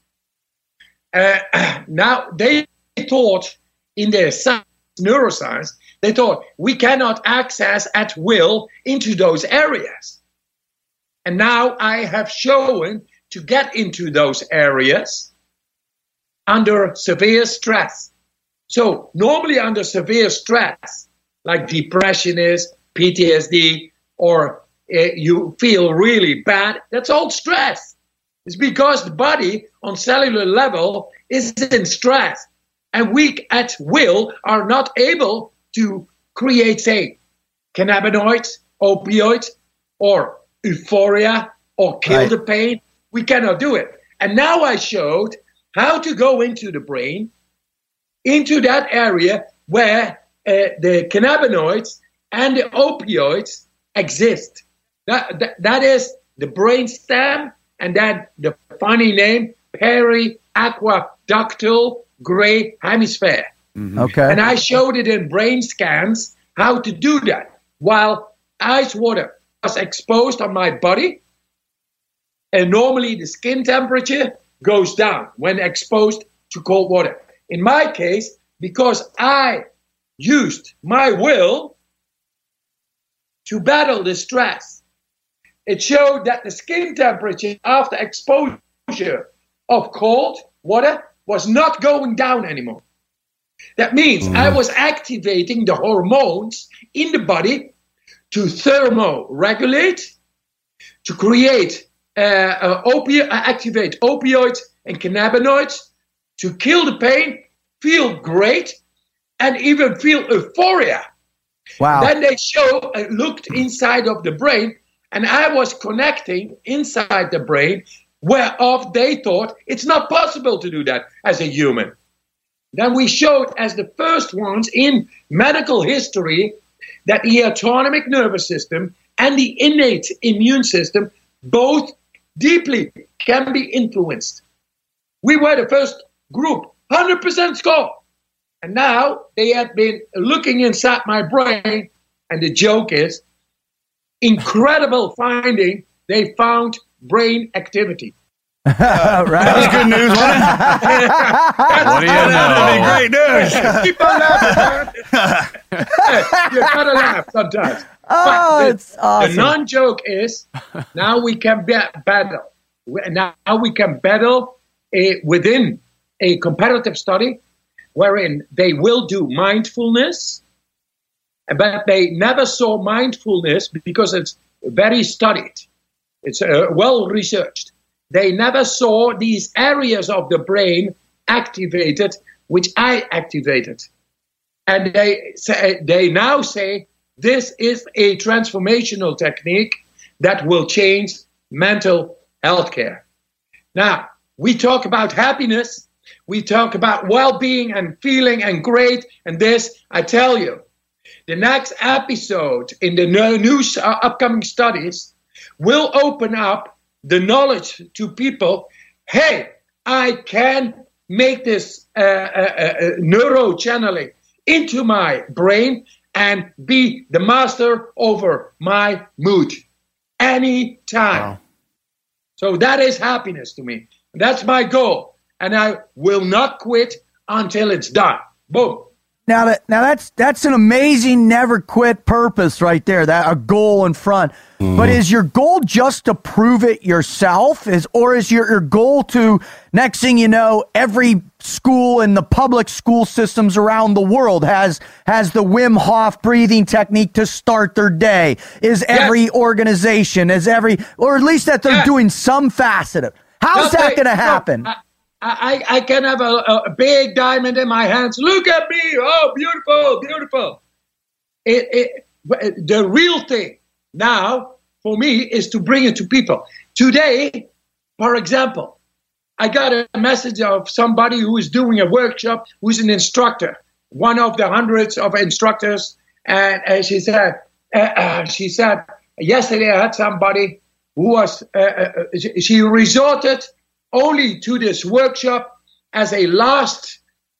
Now they thought in their neuroscience, they thought we cannot access at will into those areas. And now I have shown to get into those areas under severe stress. So normally under severe stress, like depression is, PTSD, or you feel really bad, that's all stress. It's because the body on cellular level is in stress. And we at will are not able to create, say, cannabinoids, opioids, or euphoria, or kill the pain. We cannot do it. And now I showed how to go into the brain, into that area where the cannabinoids and the opioids exist. That is the brainstem, and that the funny name, periaqueductal gray hemisphere. Okay. And I showed it in brain scans how to do that. While ice water was exposed on my body, and normally the skin temperature goes down when exposed to cold water. In my case, because I used my will to battle the stress, it showed that the skin temperature after exposure of cold water was not going down anymore. That means I was activating the hormones in the body to thermoregulate, to create activate opioids and cannabinoids, to kill the pain, feel great, and even feel euphoria. Wow. Then they looked inside of the brain, and I was connecting inside the brain whereof they thought it's not possible to do that as a human. Then we showed as the first ones in medical history that the autonomic nervous system and the innate immune system both deeply can be influenced. We were the first group, 100% score. And now they had been looking inside my brain, and the joke is, incredible finding, they found brain activity. Right. That was good news, wasn't it? What do you know? That'd be great news. Keep on laughing, man. You gotta laugh sometimes. Oh, it's awesome. The non-joke is, now we can battle. Now we can battle within a competitive study wherein they will do mindfulness, but they never saw mindfulness because it's very studied. It's well researched. They never saw these areas of the brain activated, which I activated. And they now say this is a transformational technique that will change mental health care. Now, we talk about happiness. We talk about well-being and feeling and great. And this, I tell you, the next episode in the new upcoming studies will open up the knowledge to people. Hey, I can make this neurochanneling into my brain and be the master over my mood anytime. Wow. So that is happiness to me. That's my goal. And I will not quit until it's done. Boom. Now that's an amazing never quit purpose right there. That a goal in front. But is your goal just to prove it yourself? Or is your goal to, next thing you know, every school in the public school systems around the world has the Wim Hof breathing technique to start their day? Is every organization, or at least that they're doing some facet of? How's that going to happen? I can have a big diamond in my hands. Look at me. Oh, beautiful, beautiful. The real thing now for me is to bring it to people. Today, for example, I got a message of somebody who is doing a workshop, who's an instructor, one of the hundreds of instructors. And she said, yesterday I had somebody who was, she resorted only to this workshop as a last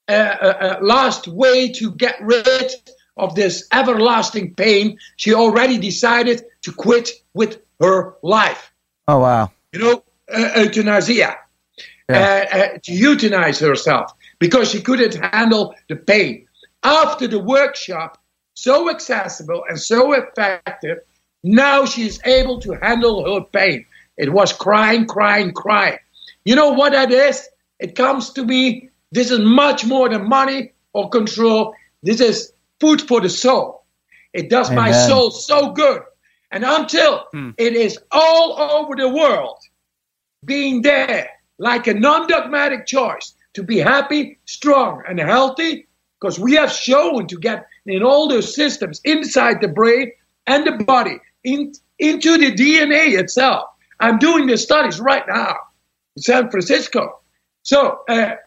way to get rid of this everlasting pain. She already decided to quit with her life. Oh, wow. Euthanasia. To euthanize herself because she couldn't handle the pain. After the workshop, so accessible and so effective, now she's able to handle her pain. It was crying. You know what that is? It comes to me, this is much more than money or control. This is food for the soul. It does my soul so good. And until it is all over the world, being there like a non-dogmatic choice to be happy, strong, and healthy, because we have shown to get in all those systems inside the brain and the body, into the DNA itself. I'm doing the studies right now. San Francisco. So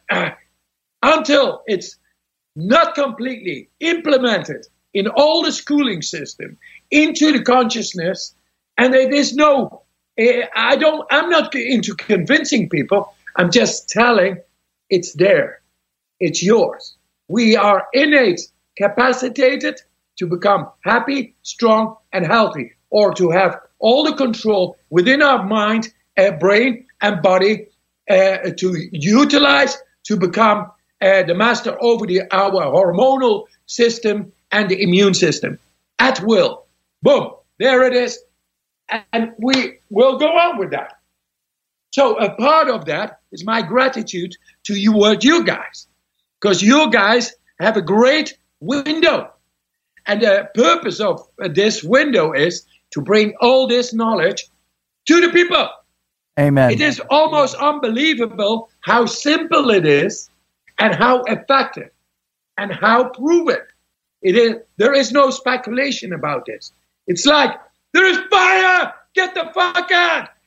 until it's not completely implemented in all the schooling system into the consciousness, and there is no, I'm not into convincing people. I'm just telling it's there. It's yours. We are innate capacitated to become happy, strong, and healthy, or to have all the control within our mind, brain, and body to utilize to become the master over our hormonal system and the immune system at will. Boom, there it is. And we will go on with that. So a part of that is my gratitude to you guys, because you guys have a great window. And the purpose of this window is to bring all this knowledge to the people. Amen. It is almost unbelievable how simple it is and how effective and how proven it is. There is no speculation about this. It's like, there is fire! Get the fuck out!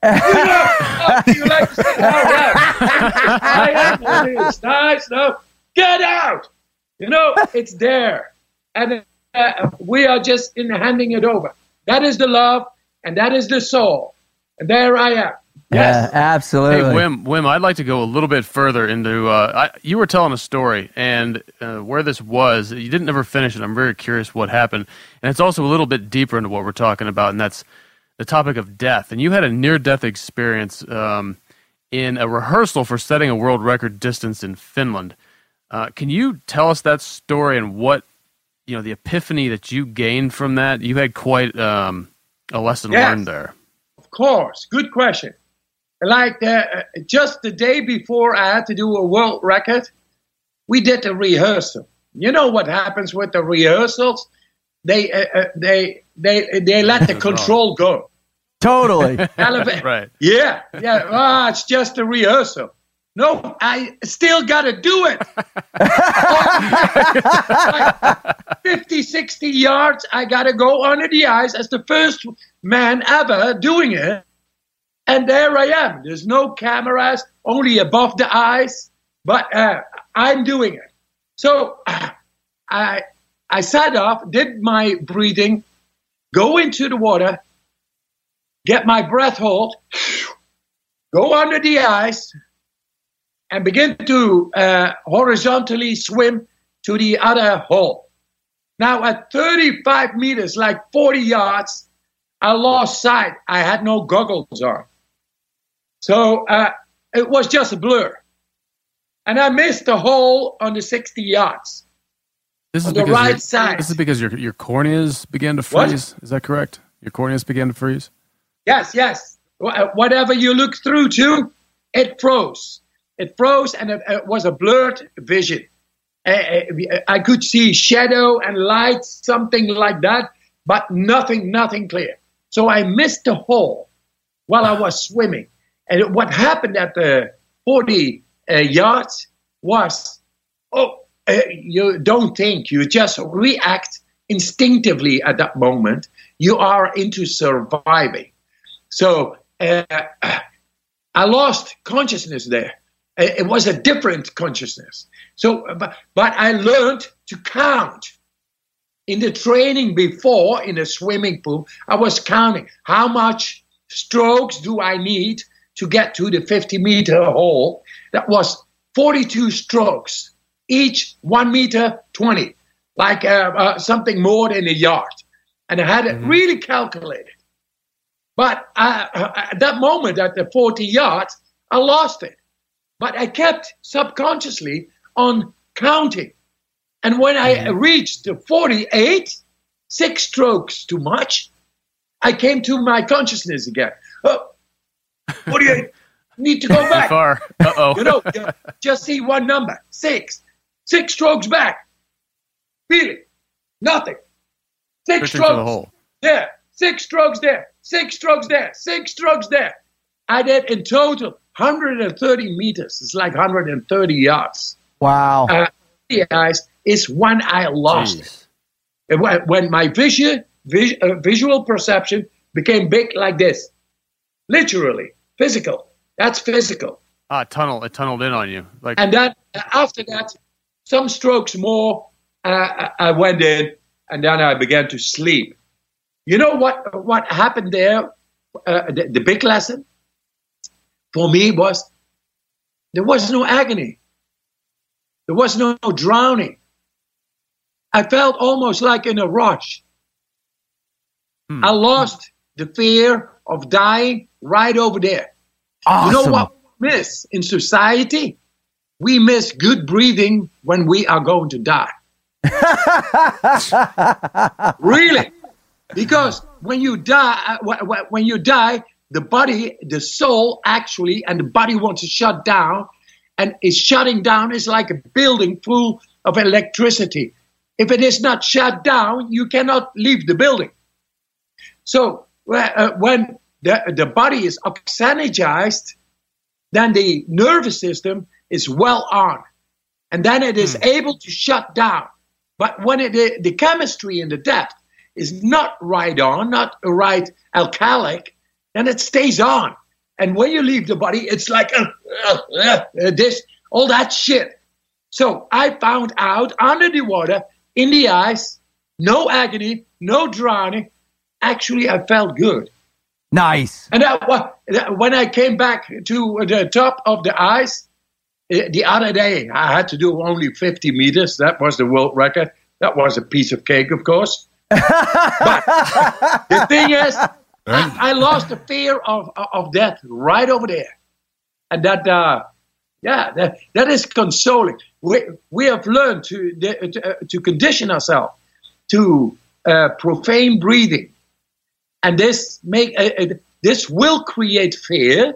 Oh, you like to say, all right. I am it's nice. No, get out. It's there. And we are just handing it over. That is the love, and that is the soul. And there I am. Yes. Yeah, absolutely. Hey, Wim, I'd like to go a little bit further into, you were telling a story, and where this was, you didn't ever finish it. I'm very curious what happened. And it's also a little bit deeper into what we're talking about, and that's the topic of death. And you had a near-death experience in a rehearsal for setting a world record distance in Finland. Can you tell us that story and what, the epiphany that you gained from that? You had quite a lesson learned there. Of course. Good question. Like just the day before I had to do a world record, we did a rehearsal. You know what happens with the rehearsals? They let the control go. Totally. Right. Yeah. It's just a rehearsal. No, I still got to do it. 50, 60 yards, I got to go under the ice as the first man ever doing it. And there I am. There's no cameras, only above the ice, but I'm doing it. So I sat up, did my breathing, go into the water, get my breath hold, go under the ice, and begin to horizontally swim to the other hole. Now at 35 meters, like 40 yards, I lost sight. I had no goggles on. So it was just a blur. And I missed the hole on the 60 yards. This is on the right side. This is because your corneas began to freeze. Is that correct? Your corneas began to freeze? Yes. Whatever you look through to, it froze. It froze, and it was a blurred vision. I could see shadow and light, something like that, but nothing clear. So I missed the hole while I was swimming. And what happened at the 40 yards was, you don't think, you just react instinctively at that moment. You are into surviving. So I lost consciousness there. It was a different consciousness. So, but I learned to count. In the training before, in the swimming pool, I was counting how much strokes do I need to get to the 50-meter hole. That was 42 strokes, each 1 meter 20, like something more than a yard. And I had it really calculated. But at that moment, at the 40 yards, I lost it. But I kept subconsciously on counting. And when I reached the 48, 6 strokes too much, I came to my consciousness again. Oh, 48, need to go back. Far. Uh-oh. Just see one number, 6. 6 strokes back. Feel it. Nothing. 6 Searching for the strokes hole. there. 6 strokes there. 6 strokes there. 6 strokes there. I did in total 130 meters. It's like 130 yards. Wow. The ice is when I lost it. When my visual perception became big like this. Literally. Physical. That's physical. It tunneled in on you. And then after that, some strokes more, I went in, and then I began to sleep. You know what happened there? The big lesson for me was there was no agony. There was no drowning. I felt almost like in a rush. I lost the fear of dying right over there. Awesome. You know what we miss in society? We miss good breathing when we are going to die. Really? Because when you die, the body, the soul actually, and the body wants to shut down, and is shutting down is like a building full of electricity. If it is not shut down, you cannot leave the building. So when the body is oxygenized, then the nervous system is well on, and then it is able to shut down. But when the chemistry in the depth is not right on, not right alkalic, then it stays on. And when you leave the body, it's like this, all that shit. So I found out under the water, in the ice, no agony, no drowning. Actually, I felt good. Nice. And when I came back to the top of the ice, the other day, I had to do only 50 meters. That was the world record. That was a piece of cake, of course. But the thing is, I lost the fear of death right over there. And that is consoling. We have learned to condition ourselves to profane breathing. And this will create fear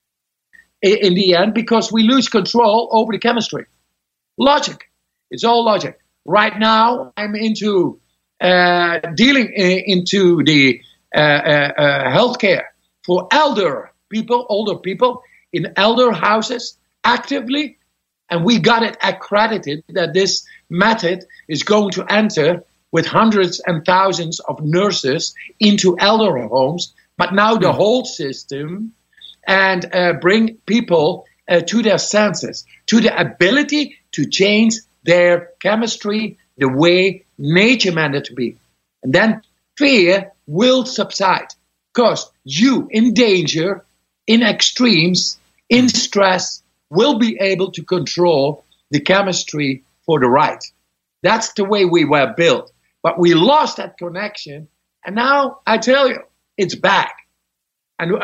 in the end, because we lose control over the chemistry. Logic. It's all logic. Right now, I'm into dealing into the healthcare for older people in elder houses actively. And we got it accredited that this method is going to enter with hundreds and thousands of nurses into elder homes, but now the whole system, and bring people to their senses, to the ability to change their chemistry the way nature meant it to be. And then fear will subside, because you, in danger, in extremes, in stress, will be able to control the chemistry for the right. That's the way we were built. But we lost that connection, and now I tell you, it's back. And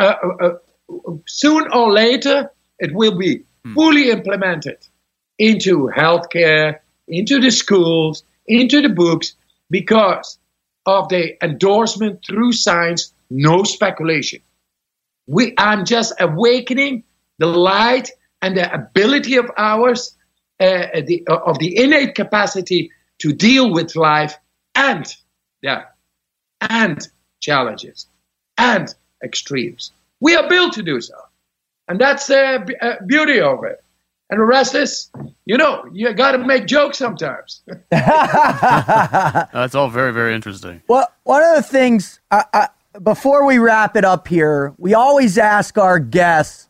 soon or later, it will be fully implemented into healthcare, into the schools, into the books, because of the endorsement through science, no speculation. I'm just awakening the light and the ability of ours, of the innate capacity to deal with life and challenges and extremes. We are built to do so. And that's the beauty of it. And the rest is, you got to make jokes sometimes. That's all very, very interesting. Well, one of the things, before we wrap it up here, we always ask our guests,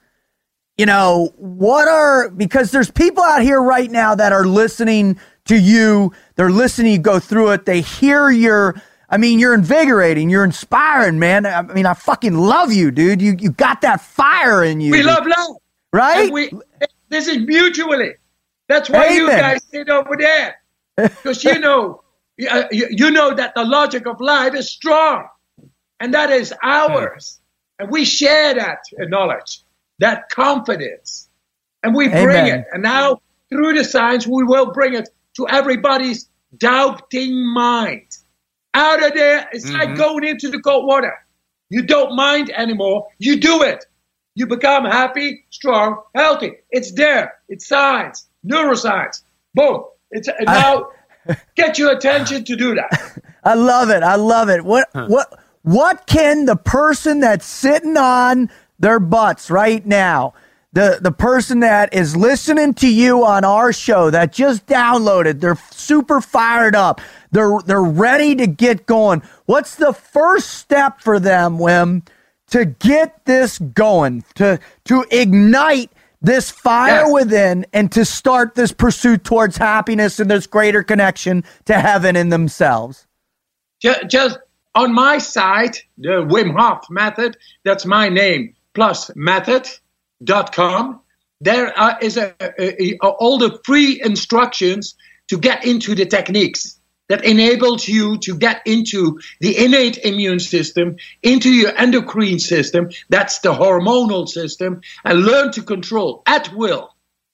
because there's people out here right now that are listening to you. They're listening, you go through it. They hear you're invigorating. You're inspiring, man. I fucking love you, dude. You got that fire in you. We love love. Right? This is mutually. That's why you guys sit over there. Because you know that the logic of life is strong. And that is ours. And we share that knowledge, that confidence. And we bring it. And now, through the science, we will bring it to everybody's doubting mind. Out of there, it's like going into the cold water. You don't mind anymore. You do it. You become happy, strong, healthy. It's there. It's science, neuroscience. Boom. Now get your attention to do that. I love it. What can the person that's sitting on their butts right now, the person that is listening to you on our show, that just downloaded, they're super fired up, they're ready to get going. What's the first step for them, Wim, to get this going, to ignite this fire within, and to start this pursuit towards happiness and this greater connection to heaven in themselves? Just on my site, the Wim Hof Method, that's my name, plus method.com. There is all the free instructions to get into the techniques that enables you to get into the innate immune system, into your endocrine system, that's the hormonal system, and learn to control at will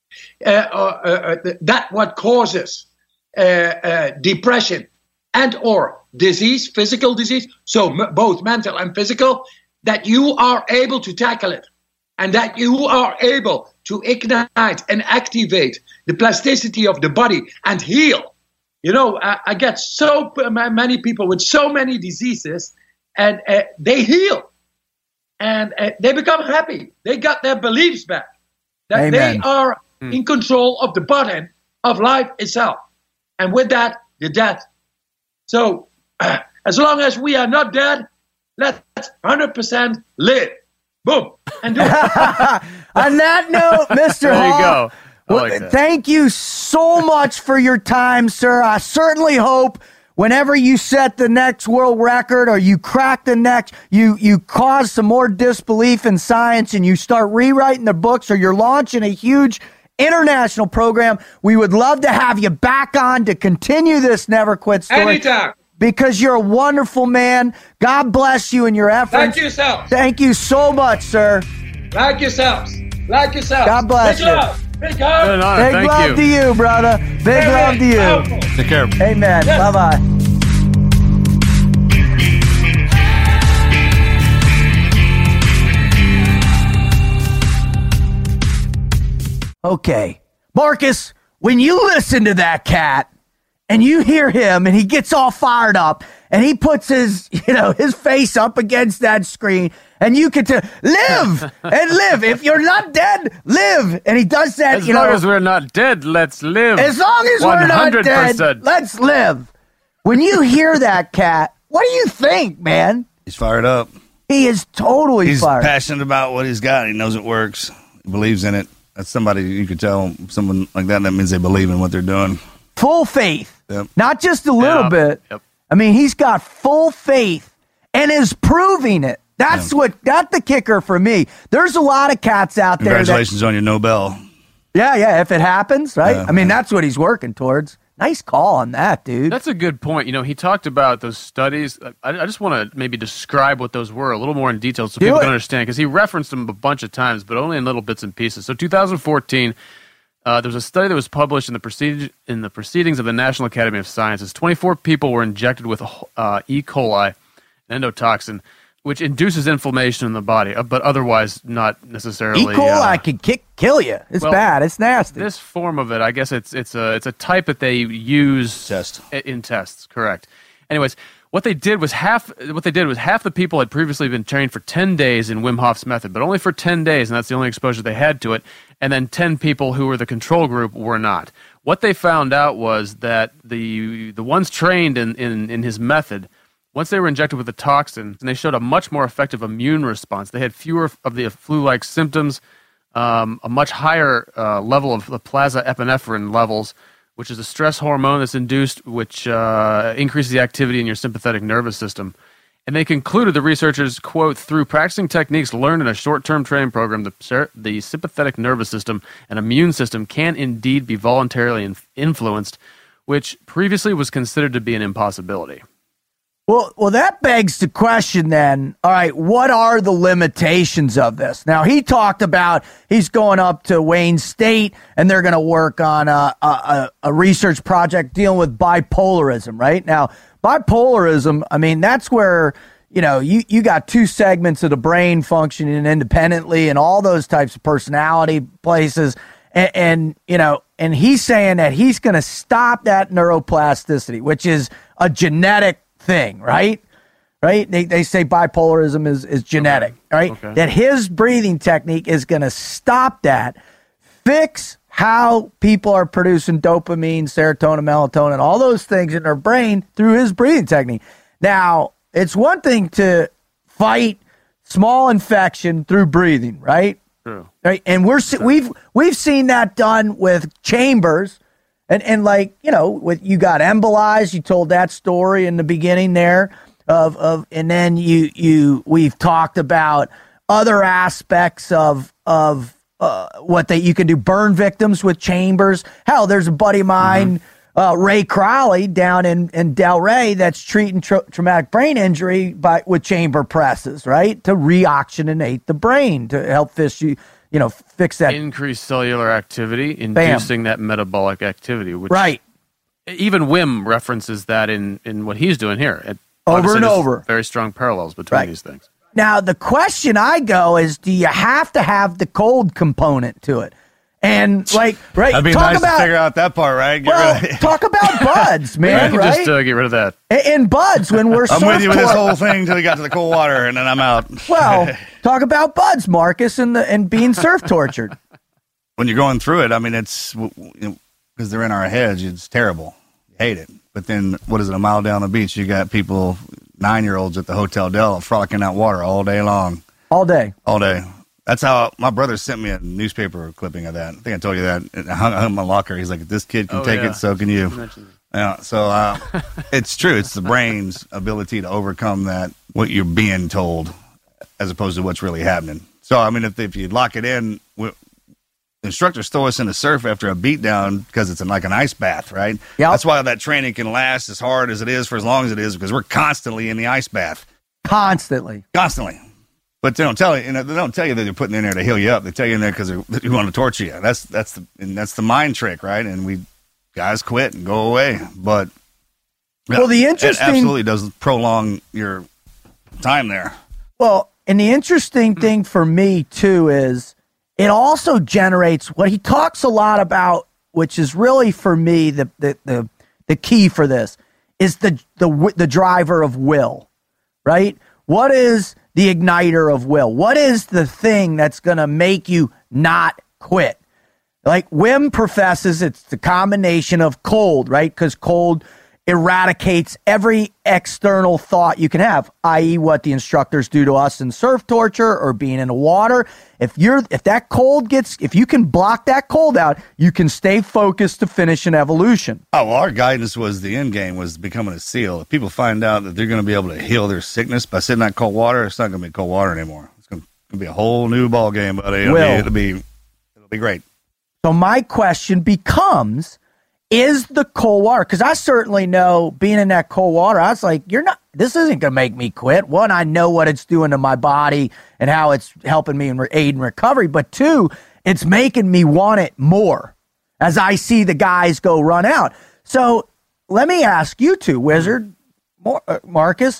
that what causes depression and or disease, physical disease, so both mental and physical, that you are able to tackle it, and that you are able to ignite and activate the plasticity of the body and heal. I get so many people with so many diseases, and they heal, and they become happy. They got their beliefs back, that they are in control of the button of life itself, and with that, the death. So, as long as we are not dead, let's 100% live. Boom. And do it. On that note, Mr. There you Hall, go. I like that. thank you so much for your time, sir. I certainly hope whenever you set the next world record or you crack the next, you cause some more disbelief in science and you start rewriting the books or you're launching a huge international program, we would love to have you back on to continue this Never Quit story. Anytime. Because you're a wonderful man. God bless you and your efforts. Like yourself. Thank you so much, sir. Like yourselves. Like yourselves. God bless Big you. love. Big hug. Good honor. Big Thank love you. to you, brother. Big love to you. Powerful. Take care. Amen. Yes. Bye-bye. Okay. Marcus, when you listen to that cat and you hear him and he gets all fired up and he puts his face up against that screen and you can live and live. If you're not dead, live. And he does that, As long as we're not dead, let's live. as long as we're not dead, 100%. let's live. When you hear that cat, what do you think, man? He's fired up. He is totally He's fired. passionate about what he's got. He knows it works. He believes in it. That's somebody you could tell, someone like that means they believe in what they're doing. Full faith. Yep. Not just a little Yep. bit. Yep. I mean, he's got full faith and is proving it. That's that's the kicker for me. There's a lot of cats out there. Congratulations on your Nobel. Yeah, if it happens, right? Yeah. I mean, that's what he's working towards. Nice call on that, dude. That's a good point. He talked about those studies. I just want to maybe describe what those were a little more in detail so people can understand, because he referenced them a bunch of times, but only in little bits and pieces. So 2014, there was a study that was published in the proceedings of the National Academy of Sciences. 24 people were injected with E. coli, an endotoxin, which induces inflammation in the body, but otherwise not necessarily. E. coli could kill you. It's bad. It's nasty. This form of it, I guess it's a type that they use Test. in tests. Correct. Anyways, what they did was half the people had previously been trained for 10 days in Wim Hof's method, but only for 10 days, and that's the only exposure they had to it. And then 10 people who were the control group were not. What they found out was that the ones trained in his method, once they were injected with the toxin, they showed a much more effective immune response. They had fewer of the flu-like symptoms, a much higher level of the plasma epinephrine levels, which is a stress hormone that's induced, which increases the activity in your sympathetic nervous system. And they concluded, the researchers, quote, through practicing techniques learned in a short-term training program, the sympathetic nervous system and immune system can indeed be voluntarily influenced, which previously was considered to be an impossibility. Well, that begs the question then, all right, what are the limitations of this? Now, he talked about he's going up to Wayne State and they're going to work on a research project dealing with bipolarism, right? Now, bipolarism, I mean, that's where, you got two segments of the brain functioning independently and all those types of personality places. And he's saying that he's going to stop that neuroplasticity, which is a genetic thing, right? They say bipolarism is genetic, right? Okay. That his breathing technique is going to stop that, fix how people are producing dopamine, serotonin, melatonin, all those things in their brain through his breathing technique. Now, it's one thing to fight small infection through breathing, right? True. Right, and we've seen that done with Chambers. And with you got embolized, you told that story in the beginning there of and then we've talked about other aspects of what you can do, burn victims with Chambers. Hell, there's a buddy of mine, Ray Crowley down in Delray that's treating traumatic brain injury with chamber presses, right? To reoxygenate the brain to help fix that. Increased cellular activity, inducing that metabolic activity, which right. Even Wim references that in what he's doing here. Over Obviously, and there's over. Very strong parallels between Right. these things. Now, the question I go is, do you have to have the cold component to it? And right, That'd be talk nice about, to figure out that part, right? talk about buds, man, Yeah, right? just get rid of that. And buds when we're I'm with you with this surfboard- whole thing until we got to the cold water, and then I'm out. Well, talk about buds, Marcus, and being surf tortured. When you're going through it, I mean, it's because they're in our heads. It's terrible. You hate it. But then, what is it? A mile down the beach, you got people, 9-year-olds at the Hotel Del, frolicking out water all day long. All day. all day. That's how my brother sent me a newspaper clipping of that. I think I told you that. I hung in my locker. He's like, if this kid can take it, so can you. Yeah, so it's true. It's the brain's ability to overcome that, what you're being told, as opposed to what's really happening. So, I mean, if you lock it in, the instructors throw us in the surf after a beatdown because it's like an ice bath, right? Yep. That's why that training can last as hard as it is for as long as it is, because we're constantly in the ice bath. Constantly. But they don't tell you, they don't tell you that they're putting in there to heal you up. They tell you in there because they want to torture you. That's the mind trick, right? And guys quit and go away. But well, the interesting, it absolutely does prolong your time there. Well, and the interesting thing for me too is it also generates what he talks a lot about, which is really for me the key for this is the driver of will, right? What is the igniter of will? What is the thing that's going to make you not quit? Like Wim professes, it's the combination of cold, right? Because cold eradicates every external thought you can have, i.e. what the instructors do to us in surf torture or being in the water. If that cold if you can block that cold out, you can stay focused to finish an evolution. Oh, well, our guidance was the end game was becoming a SEAL. If people find out that they're going to be able to heal their sickness by sitting in that cold water, it's not going to be cold water anymore. It's going to be a whole new ball game, buddy. It'll be great. So my question becomes, is the cold water, because I certainly know being in that cold water, I was like, this isn't going to make me quit. One, I know what it's doing to my body and how it's helping me aid in recovery. But two, it's making me want it more as I see the guys go run out. So let me ask you two, Wizard, Marcus,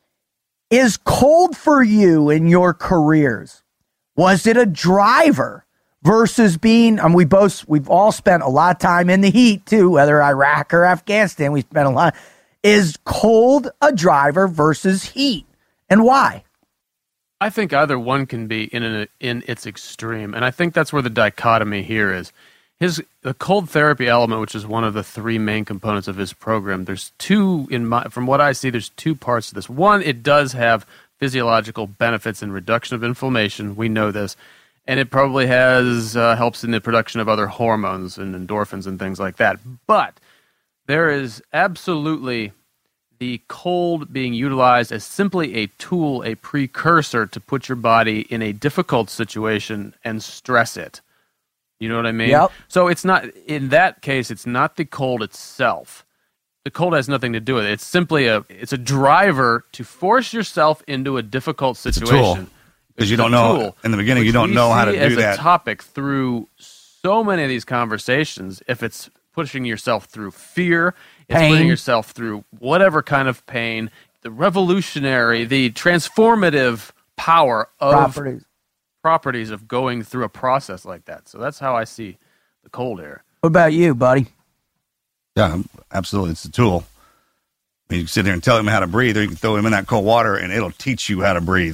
is cold for you in your careers? Was it a driver? Versus being, and we've all spent a lot of time in the heat too, whether Iraq or Afghanistan, we spent a lot. Is cold a driver versus heat? And why? I think either one can be in its extreme. And I think that's where the dichotomy here is. The cold therapy element, which is one of the three main components of his program, there's from what I see, there's two parts to this. One, it does have physiological benefits in reduction of inflammation. We know this. And it probably helps in the production of other hormones and endorphins and things like that. But there is absolutely the cold being utilized as simply a tool, a precursor to put your body in a difficult situation and stress it. You know what I mean? Yep. So it's not, in that case, it's not the cold itself. The cold has nothing to do with it. It's simply it's a driver to force yourself into a difficult situation. It's a tool. Because you don't know, in the beginning, you don't know how to do that. As a topic through so many of these conversations, if it's pushing yourself through fear, it's putting yourself through whatever kind of pain, the revolutionary, the transformative power of properties of going through a process like that. So that's how I see the cold air. What about you, buddy? Yeah, absolutely. It's a tool. You can sit there and tell him how to breathe, or you can throw him in that cold water, and it'll teach you how to breathe.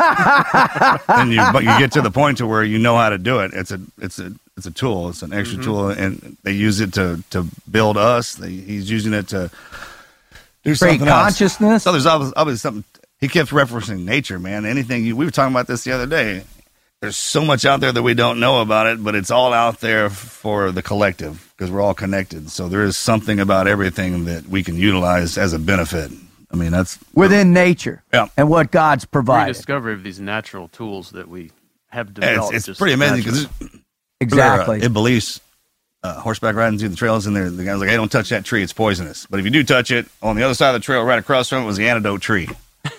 But you get to the point to where you know how to do it. It's a tool. It's an extra tool, and they use it to build us. He's using it to do something else. Consciousness. So there's obviously something. He kept referencing nature, man. We were talking about this the other day. There's so much out there that we don't know about it, but it's all out there for the collective because we're all connected. So there is something about everything that we can utilize as a benefit. I mean, that's within nature and what God's provided. Rediscovery of these natural tools that we have developed. It's pretty amazing because exactly. Iblis, horseback riding through the trails, and the guy's like, "Hey, don't touch that tree; it's poisonous." But if you do touch it, on the other side of the trail, right across from it, was the antidote tree.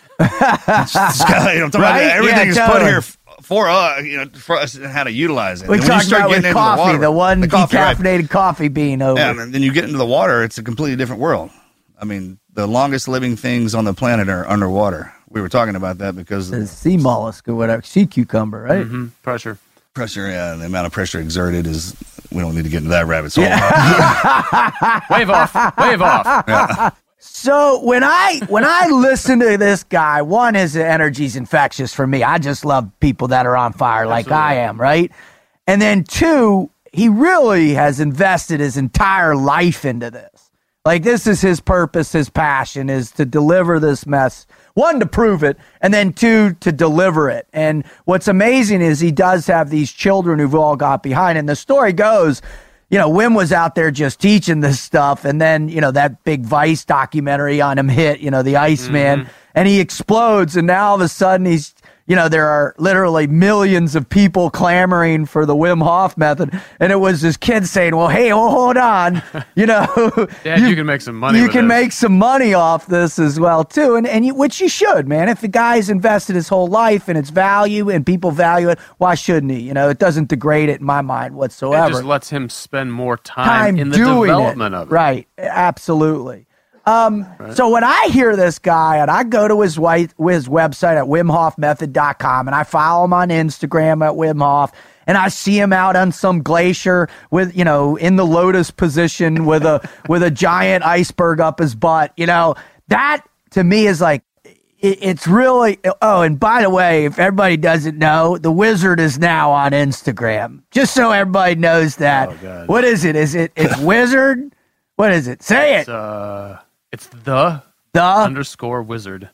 Everything is put here for us and how to utilize it. We talked about with coffee, the one decaffeinated coffee bean over. Yeah, and then you get into the water, it's a completely different world. I mean, the longest living things on the planet are underwater. We were talking about that because the sea mollusk or whatever, sea cucumber, right? Mm-hmm. Pressure, yeah, the amount of pressure exerted is. We don't need to get into that rabbit hole. Yeah. Wave off. Yeah. So when I listen to this guy, one, his energy's infectious for me. I just love people that are on fire like I am, right? And then two, he really has invested his entire life into this. Like, this is his purpose, his passion is to deliver this one, to prove it, and then two, to deliver it. And what's amazing is he does have these children who've all got behind. And the story goes, Wim was out there just teaching this stuff. And then, that big Vice documentary on him hit, the Iceman, and he explodes. And now all of a sudden he's, there are literally millions of people clamoring for the Wim Hof method. And it was his kid saying, well, hey, hold on. Dad, you can make some money. You can make some money off this as well, too. And which you should, man. If the guy's invested his whole life in its value and people value it, why shouldn't he? It doesn't degrade it in my mind whatsoever. It just lets him spend more time in the development of it. Right. Absolutely. So when I hear this guy and I go to his website at WimHofMethod.com and I follow him on Instagram at Wim Hof and I see him out on some glacier with, in the lotus position with a giant iceberg up his butt, that to me is like, it's really, and by the way, if everybody doesn't know, the Wizard is now on Instagram. Just so everybody knows that. Oh, God. What is it? It's Wizard? What is it? Say it. It's the _ wizard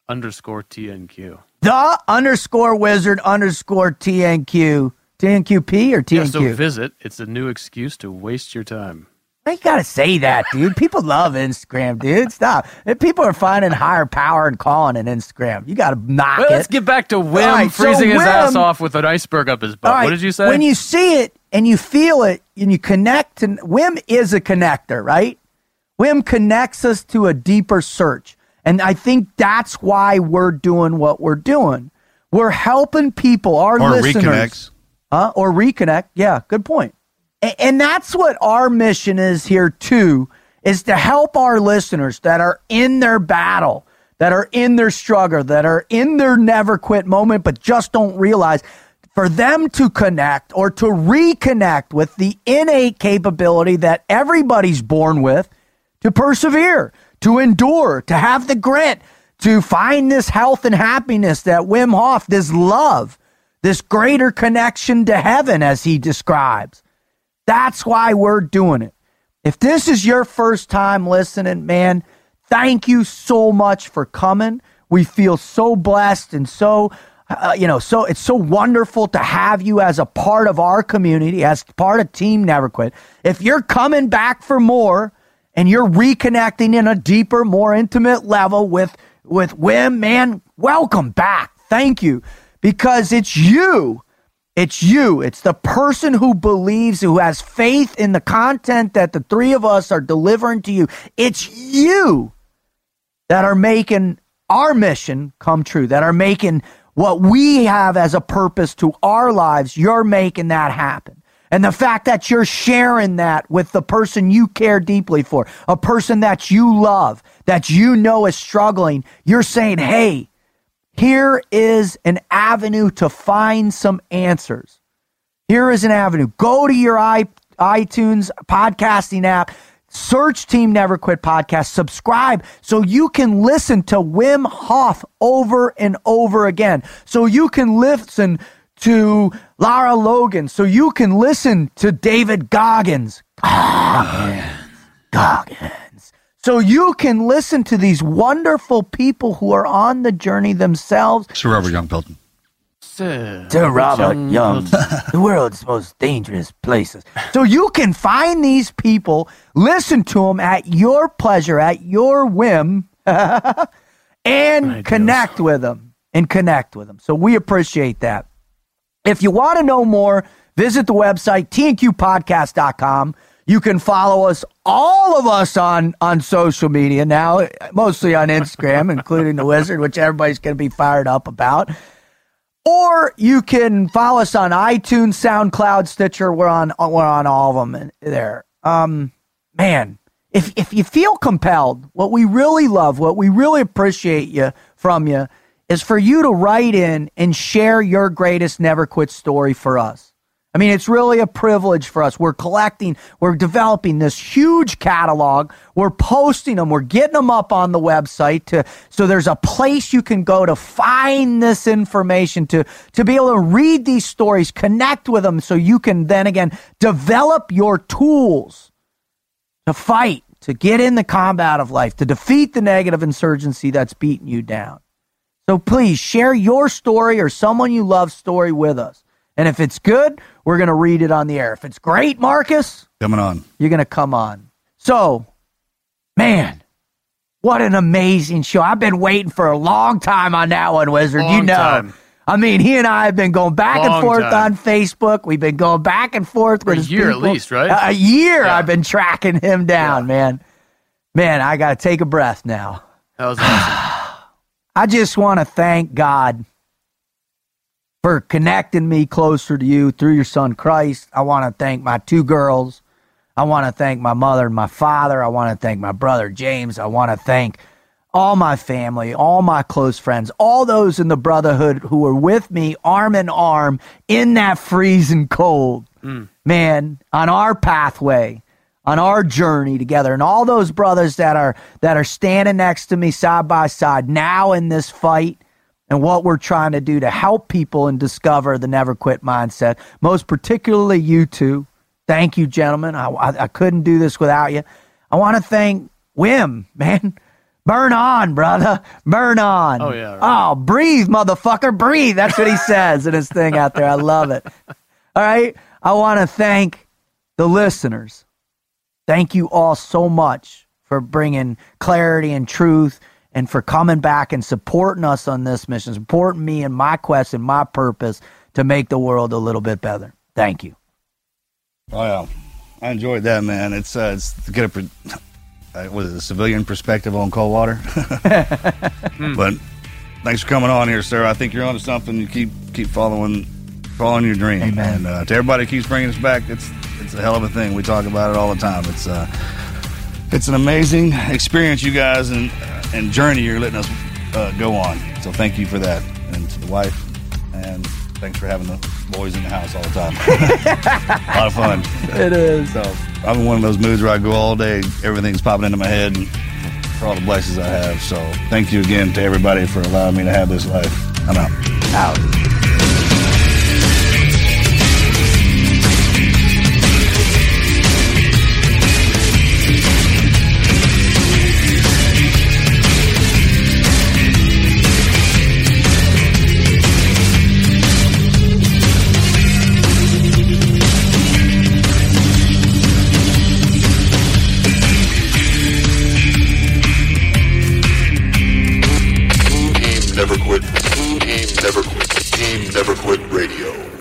_ TNQ. The _ wizard _ TNQ. TNQP or TNQ? Yeah, so visit. It's a new excuse to waste your time. Why you gotta say that, dude? People love Instagram, dude. Stop. People are finding higher power and calling it Instagram. You gotta knock it. Let's get back to Wim freezing his ass off with an iceberg up his butt. Right, what did you say? When you see it and you feel it and you connect, and Wim is a connector, right? Wim connects us to a deeper search. And I think that's why we're doing what we're doing. We're helping people, our listeners. Or reconnect. Yeah, good point. And that's what our mission is here too, is to help our listeners that are in their battle, that are in their struggle, that are in their never quit moment, but just don't realize, for them to connect or to reconnect with the innate capability that everybody's born with, to persevere, to endure, to have the grit, to find this health and happiness that Wim Hof, this love, this greater connection to heaven as he describes. That's why we're doing it. If this is your first time listening, man, thank you so much for coming. We feel so blessed and so it's so wonderful to have you as a part of our community, as part of Team Never Quit. If you're coming back for more, and you're reconnecting in a deeper, more intimate level with Wim, man, welcome back. Thank you. Because it's you. It's you. It's the person who believes, who has faith in the content that the three of us are delivering to you. It's you that are making our mission come true, that are making what we have as a purpose to our lives. You're making that happen. And the fact that you're sharing that with the person you care deeply for, a person that you love, that you know is struggling, you're saying, hey, here is an avenue to find some answers. Here is an avenue. Go to your iTunes podcasting app, search Team Never Quit Podcast, subscribe so you can listen to Wim Hof over and over again. So you can listen to Lara Logan, so you can listen to David Goggins. Goggins. So you can listen to these wonderful people who are on the journey themselves. Sir Robert Young Pelton. Sir Robert Young, the world's most dangerous places. So you can find these people, listen to them at your pleasure, at your whim, and connect with them. So we appreciate that. If you want to know more, visit the website, tnqpodcast.com. You can follow us, all of us, on social media now, mostly on Instagram, including the Wizard, which everybody's going to be fired up about. Or you can follow us on iTunes, SoundCloud, Stitcher. We're on all of them there. Man, if you feel compelled, what we really love, what we really appreciate from you, is for you to write in and share your greatest Never Quit story for us. I mean, it's really a privilege for us. We're developing this huge catalog. We're posting them. We're getting them up on the website so there's a place you can go to find this information, to be able to read these stories, connect with them, so you can then again develop your tools to fight, to get in the combat of life, to defeat the negative insurgency that's beating you down. So please share your story or someone you love's story with us. And if it's good, we're going to read it on the air. If it's great, Marcus, Coming on. you're going to come on. So, man, what an amazing show. I've been waiting for a long time on that one, Wizard. Long you know. time. I mean, he and I have been going back and Long forth time. on Facebook. We've been going back and forth For with a his year at people. least, right? A year Yeah. I've been tracking him down, man. Man, I got to take a breath now. That was awesome. I just want to thank God for connecting me closer to you through your son Christ. I want to thank my two girls. I want to thank my mother and my father. I want to thank my brother James. I want to thank all my family, all my close friends, all those in the brotherhood who were with me arm in arm in that freezing cold. Man, on our pathway, on our journey together, and all those brothers that are standing next to me side by side now in this fight and what we're trying to do to help people and discover the never quit mindset, most particularly you two. Thank you, gentlemen. I couldn't do this without you. I want to thank Wim, man. Burn on, brother. Burn on. Oh, yeah, right. Oh, breathe, motherfucker. Breathe. That's what he says in his thing out there. I love it. All right. I want to thank the listeners. Thank you all so much for bringing clarity and truth and for coming back and supporting us on this mission, supporting me and my quest and my purpose to make the world a little bit better. Thank you. Oh, yeah. I enjoyed that, man. It's to get a civilian perspective on cold water. But thanks for coming on here, sir. I think you're onto something. You keep following your dream. Amen. And to everybody who keeps bringing us back, it's a hell of a thing. We talk about it all the time. It's an amazing experience, you guys, and journey you're letting us go on. So thank you for that, and to the wife, and thanks for having the boys in the house all the time. A lot of fun. It is. So I'm in one of those moods where I go all day, everything's popping into my head, and for all the blessings I have. So thank you again to everybody for allowing me to have this life. I'm out. Out. Never quit. Team Never Quit Radio.